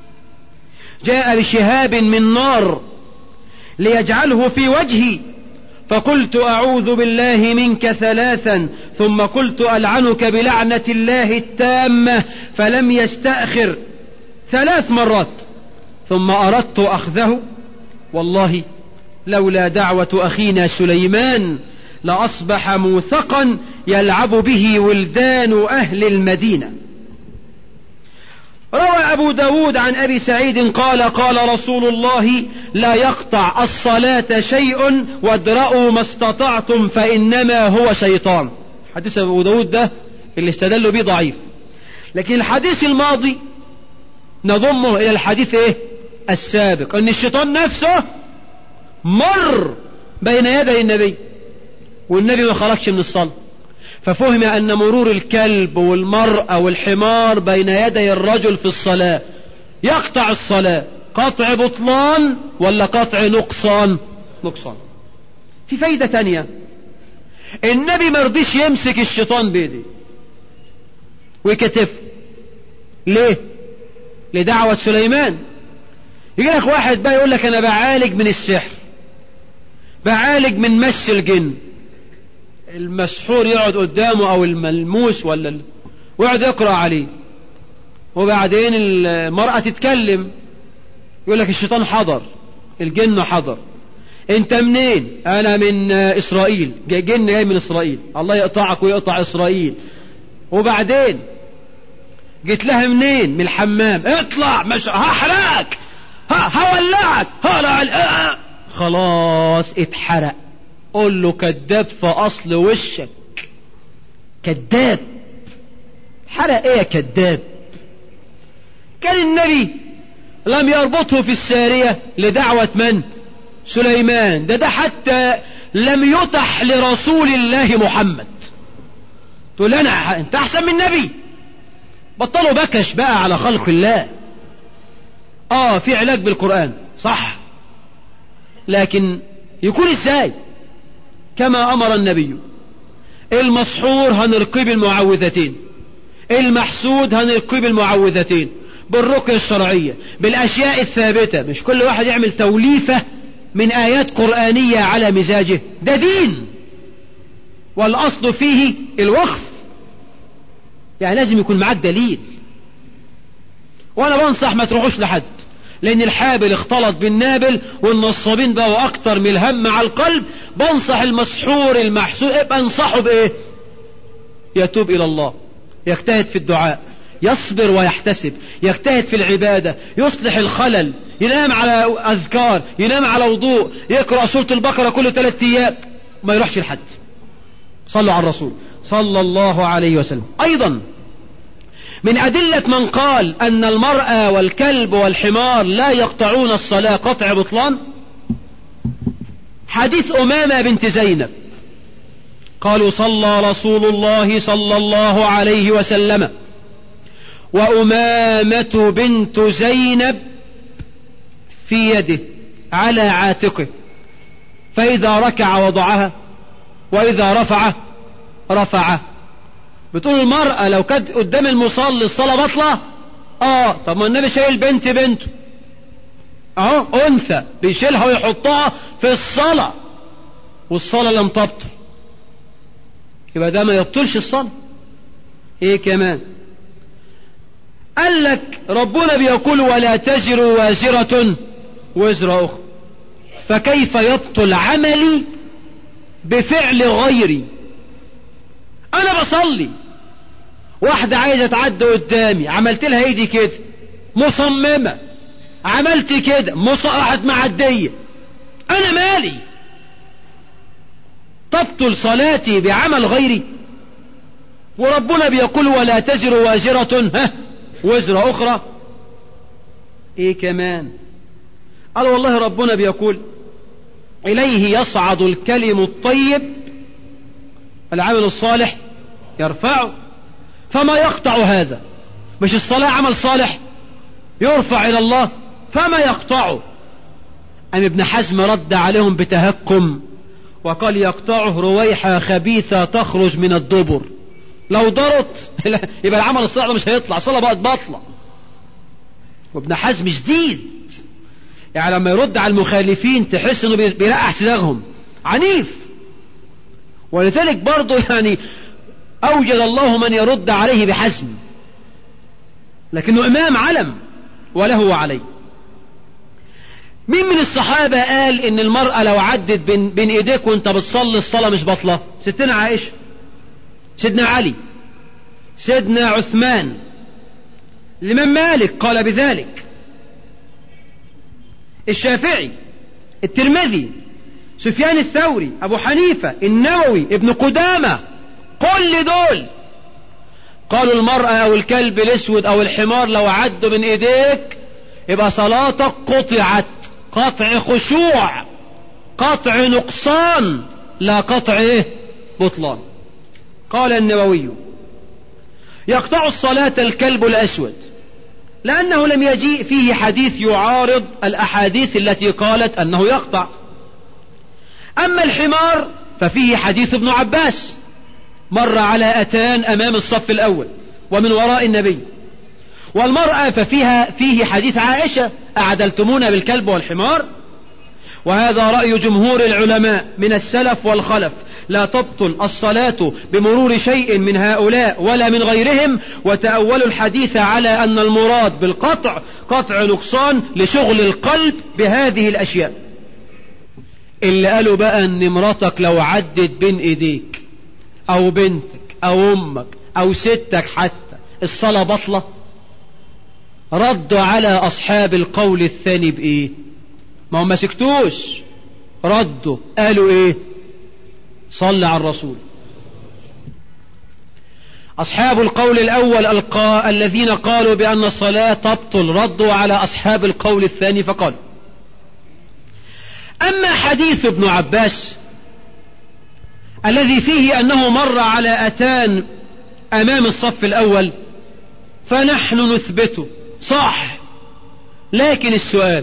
جاء بشهاب من نار ليجعله في وجهي، فقلت أعوذ بالله منك ثلاثا، ثم قلت ألعنك بلعنة الله التامة، فلم يستأخر ثلاث مرات، ثم أردت أخذه، والله لولا دعوة أخينا سليمان لأصبح موثقا يلعب به ولدان أهل المدينة. روى أبو داود عن أبي سعيد قال قال رسول الله لا يقطع الصلاة شيء وادرأوا ما استطعتم فإنما هو شيطان. حديث أبو داود ده اللي استدلوا به ضعيف، لكن الحديث الماضي نضمه إلى الحديث إيه؟ السابق، أن الشيطان نفسه مر بين يدي النبي والنبي ما خرجش من الصلاة، ففهم أن مرور الكلب والمرأة والحمار بين يدي الرجل في الصلاة يقطع الصلاة قطع بطلان ولا قطع نقصان؟ نقصان. في فايدة تانية، النبي مرضيش يمسك الشيطان بيدي ويكتفه. ليه؟ لدعوة سليمان. يجي لك واحد بقى يقول لك أنا بعالج من السحر، بعالج من مس الجن، المسحور يقعد قدامه او الملموس ولا ال... ويقعد يقرأ عليه، وبعدين المرأة تتكلم يقول لك الشيطان حضر، الجن حضر. انت منين؟ انا من اسرائيل، جاي جن جاي من اسرائيل، الله يقطعك ويقطع اسرائيل. وبعدين جيت لها منين؟ من الحمام، اطلع مش هحرقك هولعك هولع. خلاص اتحرق. قول له كذاب في اصل وشك، كذاب. حرق ايه يا كذاب؟ كان النبي لم يربطه في السارية لدعوة من؟ سليمان. ده ده حتى لم يتح لرسول الله محمد. تقول انا انت احسن من النبي؟ بطلوا بكش بقى على خلق الله. اه في علاج بالقرآن صح، لكن يكون ازاي؟ كما امر النبي. المسحور هنرقيه بالمعوذتين، المحسود هنرقيه بالمعوذتين، بالرقية الشرعية، بالاشياء الثابتة. مش كل واحد يعمل توليفة من ايات قرآنية على مزاجه، ده دين والاصل فيه الوقف. يعني لازم يكون معاك دليل. وانا بنصح ما تروحوش لحد، لأن الحابل اختلط بالنابل والنصابين بقوا أكتر من الهم على القلب. بنصح المسحور المحسور ابقى انصحه بإيه؟ يتوب إلى الله، يجتهد في الدعاء، يصبر ويحتسب، يجتهد في العبادة، يصلح الخلل، ينام على أذكار، ينام على وضوء، يقرأ سورة البقرة كل ثلاثة أيام، ما يروحش لحد. صلوا على الرسول صلى الله عليه وسلم. أيضا من أدلة من قال أن المرأة والكلب والحمار لا يقطعون الصلاة قطع بطلان حديث أمامة بنت زينب، قالوا صلى رسول الله صلى الله عليه وسلم وأمامة بنت زينب في يده على عاتقه، فإذا ركع وضعها وإذا رفع رفعه. بتقول المرأة لو كانت قدام المصلي الصلاة بطلة. اه طب ما النبي شايل بنت بنته اهو انثى بيشيلها ويحطها في الصلاة والصلاة لم تبطل، يبقى ده ما يبطلش الصلاة. ايه كمان؟ قال لك ربنا بيقول ولا تزر وازرة وزر اخرى، فكيف يبطل عملي بفعل غيري؟ انا بصلي، واحدة عايزة تعدي قدامي، عملت لها ايدي كده مصممة، عملت كده مصاحت معدية، انا مالي؟ تبطل صلاتي بعمل غيري؟ وربنا بيقول ولا تزر وازرة ها وزر اخرى. ايه كمان؟ قال والله ربنا بيقول اليه يصعد الكلم الطيب العمل الصالح يرفعه، فما يقطع هذا؟ مش الصلاة عمل صالح يرفع إلى الله، فما يقطعه؟ أم ابن حزم رد عليهم بتهكم وقال يقطعه رويحة خبيثة تخرج من الدبر، لو ضرت يبقى العمل الصالح مش هيطلع، الصلاة بقت باطلة. وابن حزم شديد، يعني لما يرد على المخالفين تحس انه بيرقع صداغهم، عنيف. ولذلك برضه يعني أوجد الله من يرد عليه بحزم، لكنه إمام علم وله وعليه. مين من الصحابة قال إن المرأة لو عدت بين, بين إيديك وانت بتصلي الصلاة مش بطلة؟ ستنا عائشة، سيدنا علي، سيدنا عثمان، الإمام مالك قال بذلك، الشافعي، الترمذي، سفيان الثوري، أبو حنيفة، النووي، ابن قدامة، كل دول قالوا المرأة أو الكلب الأسود أو الحمار لو عدوا من إيديك يبقى صلاتك قطعت، قطع خشوع، قطع نقصان، لا قطع إيه؟ بطلان. قال النووي يقطع الصلاة الكلب الأسود لأنه لم يجيء فيه حديث يعارض الأحاديث التي قالت أنه يقطع. أما الحمار ففيه حديث ابن عباس مر على أتان أمام الصف الأول ومن وراء النبي. والمرأة ففيها فيه حديث عائشة أعدلتمونا بالكلب والحمار. وهذا رأي جمهور العلماء من السلف والخلف، لا تبطل الصلاة بمرور شيء من هؤلاء ولا من غيرهم، وتأولوا الحديث على أن المراد بالقطع قطع نقصان لشغل القلب بهذه الأشياء. اللي قالوا بقى ان مراتك لو عدت بين ايديك او بنتك او امك او ستك حتى الصلاة بطلة، ردوا على اصحاب القول الثاني بايه؟ ما هم ما سكتوش، ردوا قالوا ايه؟ صلى على الرسول. اصحاب القول الاول القا الذين قالوا بان الصلاة تبطل ردوا على اصحاب القول الثاني فقالوا. أما حديث ابن عباس الذي فيه أنه مر على أتان أمام الصف الأول فنحن نثبته صح، لكن السؤال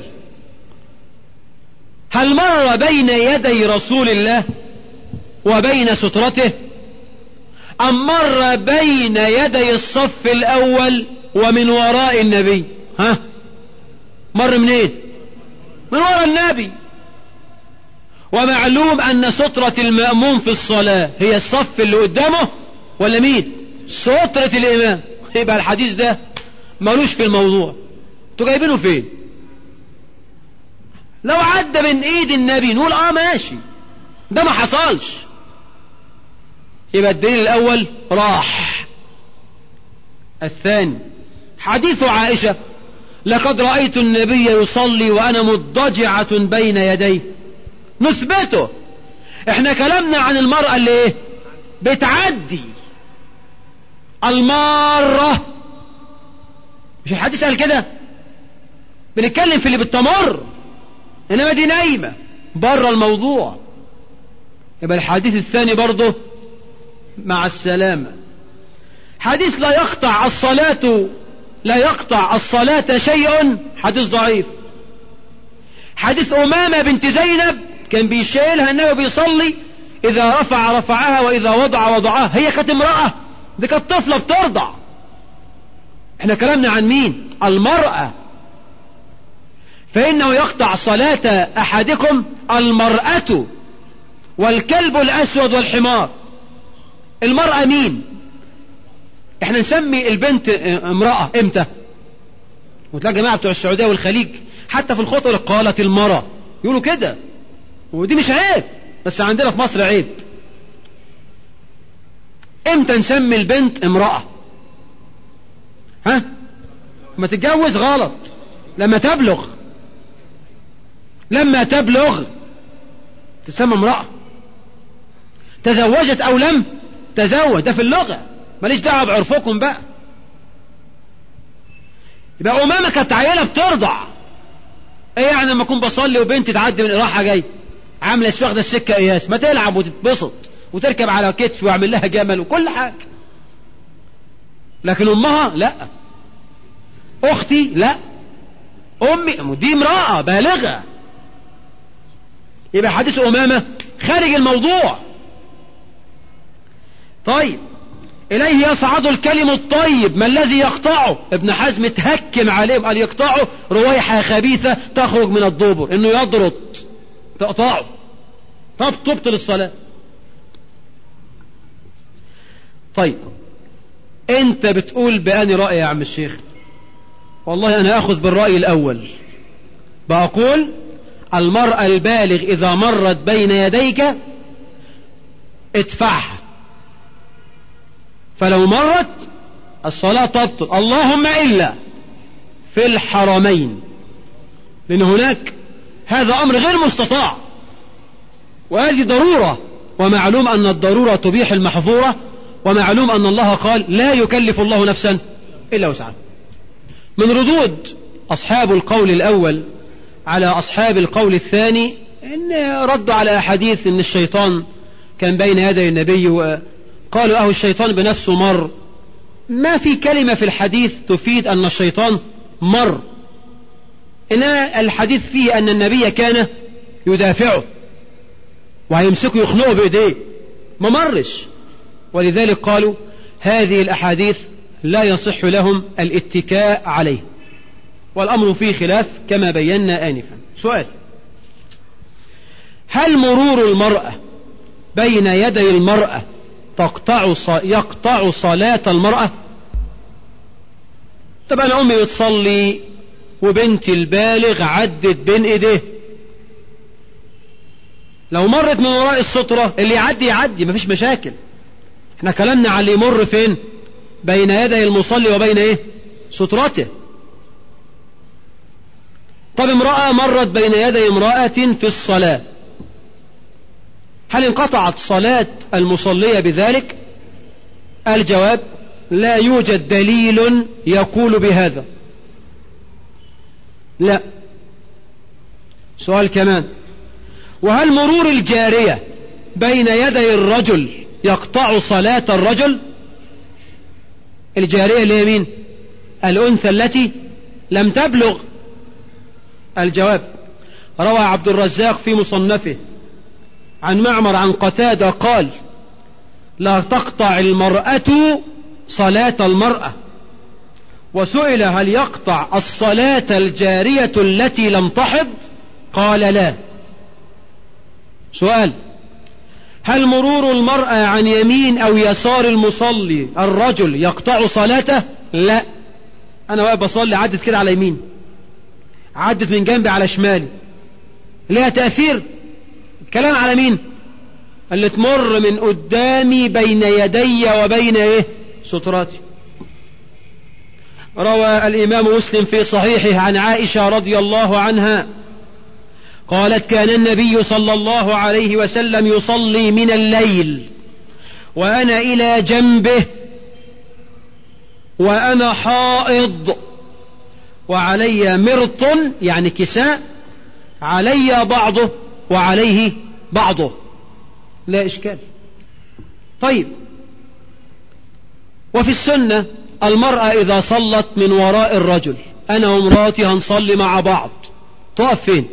هل مر بين يدي رسول الله وبين سترته أم مر بين يدي الصف الأول ومن وراء النبي؟ ها مر منين؟ من وراء النبي. ومعلوم أن سترة المأموم في الصلاة هي الصف اللي قدامه ولا مين؟ سترة الإمام. يبقى الحديث ده ملوش في الموضوع، انتوا جايبينه فين؟ لو عدى من ايد النبي نقول اه ماشي، ده ما حصلش، يبقى الدليل الاول راح. الثاني حديث عائشة لقد رأيت النبي يصلي وأنا مضجعة بين يديه، نثبته. احنا كلامنا عن المرأة اللي ايه بتعدي المارة، مش الحديث قال كده؟ بنتكلم في اللي بتمر، انما دي نايمة بره الموضوع. يبقى الحديث الثاني برضه مع السلامة. حديث لا يقطع الصلاة لا يقطع الصلاة شيء، حديث ضعيف. حديث أمامة بنت زينب كان بيشيلها النبي بيصلي، إذا رفع رفعها وإذا وضع وضعها، هي كانت امرأة، دي كانت طفلة بترضع. احنا كلامنا عن مين؟ المرأة. فإنه يقطع صلاة أحدكم المرأة والكلب الأسود والحمار. المرأة مين؟ احنا نسمي البنت امرأة امتى؟ وتلاقي جماعة بتوع السعودية والخليج حتى في الخطوة قالت المرأة، يقولوا كده، ودي مش عيب، بس عندنا في مصر عيب. امتى نسمي البنت امرأة؟ ها؟ ما تتجوز غلط، لما تبلغ، لما تبلغ تسمى امرأة. تزوجت او لم تزوج، ده في اللغة، ماليش دعوة بعرفكم بقى. يبقى أمامة كانت عيلة بترضع، ايه يعني لما اكون بصلي وبنتي تعدي من راحة جاي عاملة واخدة السكة قياس، ما تلعب وتتبسط وتركب على كتف ويعمل لها جمل وكل حاجة. لكن امها لا، اختي لا، امي دي امرأة بالغة. يبقى حديث أمامة خارج الموضوع. طيب، إليه يصعد الكلم الطيب، ما الذي يقطعه؟ ابن حزم تهكم عليه قال يقطعه رويحة خبيثة تخرج من الدبر، انه يضرط تقطعه، طب تبطل الصلاة. طيب انت بتقول بأني رأي يا عم الشيخ؟ والله انا اخذ بالرأي الاول، بقول المرأة البالغ اذا مرت بين يديك ادفعها، فلو مرت الصلاة تبطل، اللهم إلا في الحرمين، لأن هناك هذا أمر غير مستطاع، وهذه ضرورة، ومعلوم أن الضرورة تبيح المحظورة، ومعلوم أن الله قال لا يكلف الله نفسا إلا وسعها. من ردود أصحاب القول الأول على أصحاب القول الثاني إن ردوا على أحاديث إن الشيطان كان بين يدي النبي وقالوا أهو الشيطان بنفسه مر. ما في كلمة في الحديث تفيد أن الشيطان مر، إنما الحديث فيه أن النبي كان يدافعه وهيمسكه يخنقه بإيديه، ما مرش. ولذلك قالوا هذه الأحاديث لا يصح لهم الاتكاء عليه، والأمر فيه خلاف كما بينا آنفا. سؤال: هل مرور المرأة بين يدي المرأة تقطع يقطع صلاة المرأة؟ طب أنا أمي بتصلي وبنتي البالغ عدت بين إيديه، لو مرت من وراء السترة اللي يعدي يعدي مفيش مشاكل. احنا كلامنا على اللي يمر فين؟ بين يدي المصلي وبين ايه؟ سترته. طب امرأة مرت بين يدي امرأة في الصلاة، هل انقطعت صلاة المصلية بذلك؟ الجواب: لا يوجد دليل يقول بهذا. لا. سؤال كمان: وهل مرور الجارية بين يدي الرجل يقطع صلاة الرجل؟ الجارية اللي هي مين؟ الأنثى التي لم تبلغ. الجواب: روى عبد الرزاق في مصنفه عن معمر عن قتادة قال: لا تقطع المرأة صلاة المرأة. وسئل: هل يقطع الصلاة الجارية التي لم تحض؟ قال: لا. سؤال: هل مرور المرأة عن يمين أو يسار المصلي الرجل يقطع صلاته؟ لا. أنا واقف بصلي عدت كده على يمين، عدت من جنبي على شمالي، لها تأثير. الكلام على مين؟ اللي تمر من قدامي بين يدي وبين ايه ستراتي. روى الإمام مسلم في صحيحه عن عائشة رضي الله عنها قالت كان النبي صلى الله عليه وسلم يصلي من الليل وأنا إلى جنبه وأنا حائض وعلي مرط يعني كساء علي بعضه وعليه بعضه لا إشكال. طيب، وفي السنة المرأة إذا صلت من وراء الرجل، أنا ومراتي هنصلي مع بعض، تقف فين؟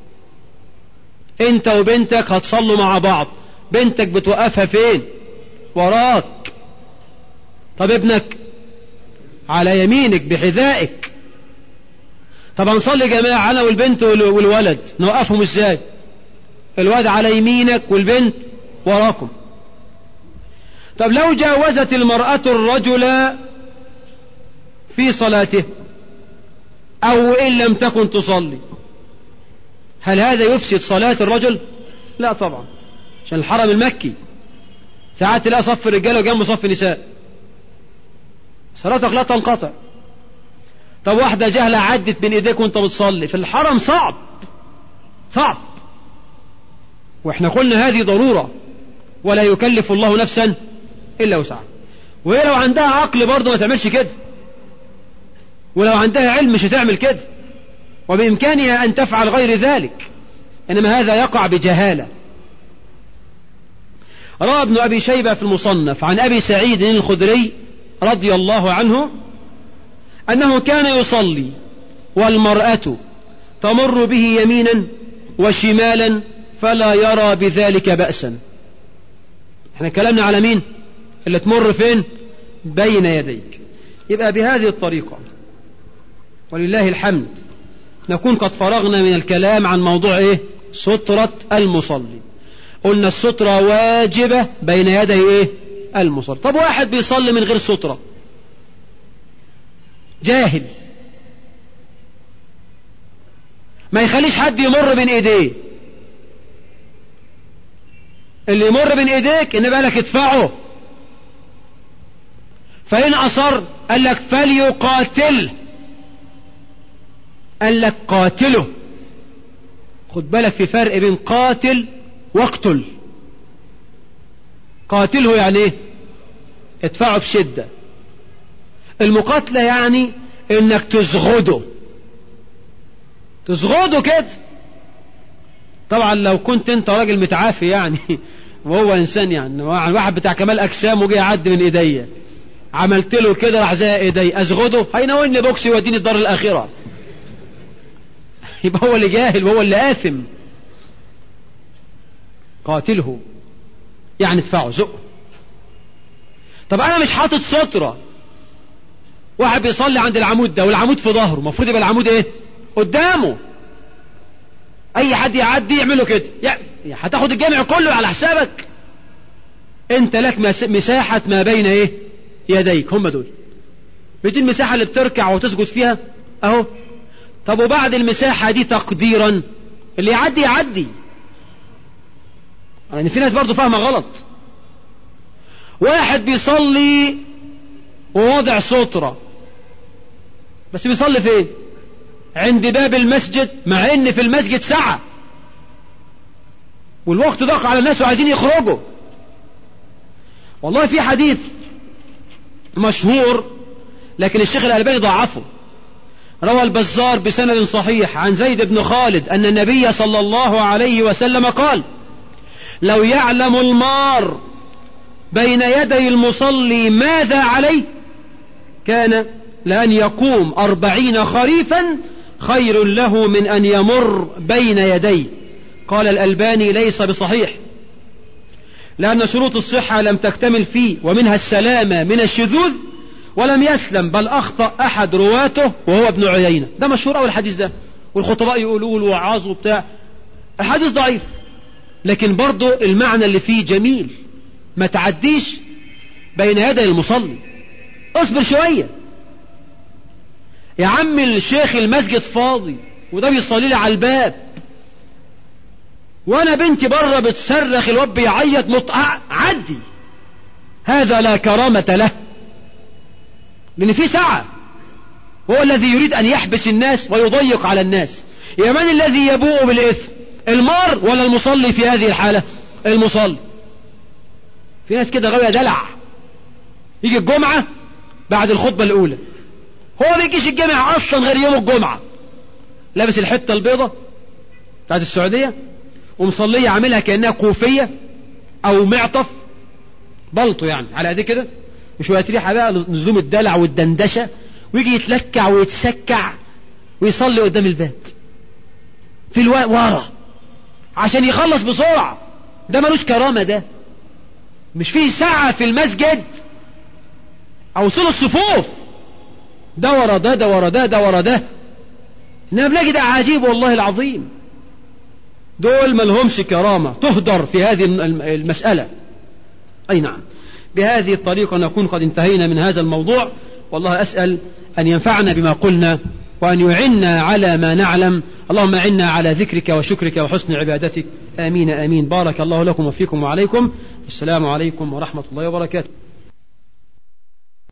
أنت وبنتك هتصلوا مع بعض، بنتك بتوقفها فين؟ وراك. طب ابنك على يمينك بحذائك. طب هنصلي جماعة أنا والبنت والولد، نوقفهم إزاي؟ الولد على يمينك والبنت وراكم. طب لو جاوزت المرأة الرجل في صلاته أو إن لم تكن تصلي، هل هذا يفسد صلاة الرجل؟ لا طبعا، عشان الحرم المكي ساعات تلاقي صف الرجال وجنبه صف النساء، صلاتك لا تنقطع. طب واحدة جهلة عدت بين ايديك وانت بتصلي في الحرم، صعب صعب، واحنا قلنا هذه ضرورة ولا يكلف الله نفسا الا وسعها. وهي لو عندها عقل برضه ما تعملش كده، ولو عندها علم مش هتعمل كده، وبإمكانها أن تفعل غير ذلك، إنما هذا يقع بجهالة. روى ابن أبي شيبة في المصنف عن أبي سعيد الخدري رضي الله عنه أنه كان يصلي والمرأة تمر به يمينا وشمالا فلا يرى بذلك بأسا. احنا كلامنا على مين؟ اللي تمر فين؟ بين يديك. يبقى بهذه الطريقة ولله الحمد نكون قد فرغنا من الكلام عن موضوع ايه؟ سترة المصلي. قلنا السترة واجبة بين يدي ايه؟ المصلي. طب واحد بيصلي من غير سترة، جاهل، ما يخليش حد يمر بين ايديه. اللي يمر بين ايديك ان بالك ادفعه، فإن أصر قال لك فليقاتل، قال لك قاتله. خد بالك في فرق بين قاتل واقتل. قاتله يعني ايه؟ ادفعه بشدة. المقاتلة يعني انك تزغده، تزغده كده. طبعا لو كنت انت راجل متعافي يعني وهو انسان يعني واحد بتاع كمال اجسام وجي يعدي من ايديا، عملت له كده راح زي ايدي ازغده، هيناولني بوكس يوديني الدار الاخره. يبقى هو اللي جاهل وهو اللي آثم. قاتله يعني ادفعه، زقه. طب انا مش حاطط سترة، واحد بيصلي عند العمود ده والعمود في ظهره، المفروض يبقى العمود ايه؟ قدامه. اي حد يعدي يعمله كده، يعني هتاخد الجامع كله على حسابك. انت لك مساحة ما بين ايه؟ يديك، هم دول. بيجي المساحة اللي بتركع وتسجد فيها اهو. طب وبعد المساحة دي تقديرا اللي يعدي يعدي، يعني في ناس برضو فاهمة غلط. واحد بيصلي ووضع سترة، بس بيصلي فين؟ عند باب المسجد، مع ان في المسجد ساعة والوقت ضاق على الناس وعايزين يخرجوا. والله في حديث مشهور لكن الشيخ الألباني ضعفه، روى البزار بسند صحيح عن زيد بن خالد أن النبي صلى الله عليه وسلم قال: لو يعلم المار بين يدي المصلي ماذا عليه كان لأن يقوم أربعين خريفا خير له من أن يمر بين يديه. قال الألباني ليس بصحيح، لأن شروط الصحة لم تكتمل فيه، ومنها السلامة من الشذوذ، ولم يسلم بل أخطأ أحد رواته وهو ابن عيينة. ده مشهور أول الحديث ده، والخطباء يقولوا والوعاظ وبتاع. الحديث ضعيف لكن برضو المعنى اللي فيه جميل. ما تعديش بين يدي المصلي، اصبر شوية يا عم، الشيخ المسجد فاضي وده بيصلي لي على الباب، وانا بنتي بره بتصرخ الواد بيعيط مطقع عدي، هذا لا كرامة له، لان في ساعة هو الذي يريد ان يحبس الناس ويضيق على الناس. يا من الذي يبوء بالإثم، المار ولا المصلي في هذه الحالة؟ المصلي. في ناس كده غاوية دلع، يجي الجمعة بعد الخطبة الأولى، هو ما يجيش الجامع أصلا غير يوم الجمعة، لابس الحتة البيضة بتاعت السعودية ومصلية عاملها كأنها كوفية أو معطف بلطو يعني على قد كده، وشوية ريحة بقى نزوم الدلع والدندشة، ويجي يتلكع ويتسكع ويصلي قدام الباب في الوقت ورا عشان يخلص بسرعة. ده ملوش كرامة، ده مش فيه ساعة في المسجد أو صل الصفوف، ده ورا ده ده ورا ده ده ورا ده. إنما بنجد ده عجيب والله العظيم، دول ملهمش كرامة تهدر في هذه المسألة. أي نعم. بهذه الطريقة نكون قد انتهينا من هذا الموضوع، والله أسأل أن ينفعنا بما قلنا وأن يعنا على ما نعلم. اللهم أعنا على ذكرك وشكرك وحسن عبادتك. آمين آمين. بارك الله لكم وفيكم وعليكم. السلام عليكم ورحمة الله وبركاته.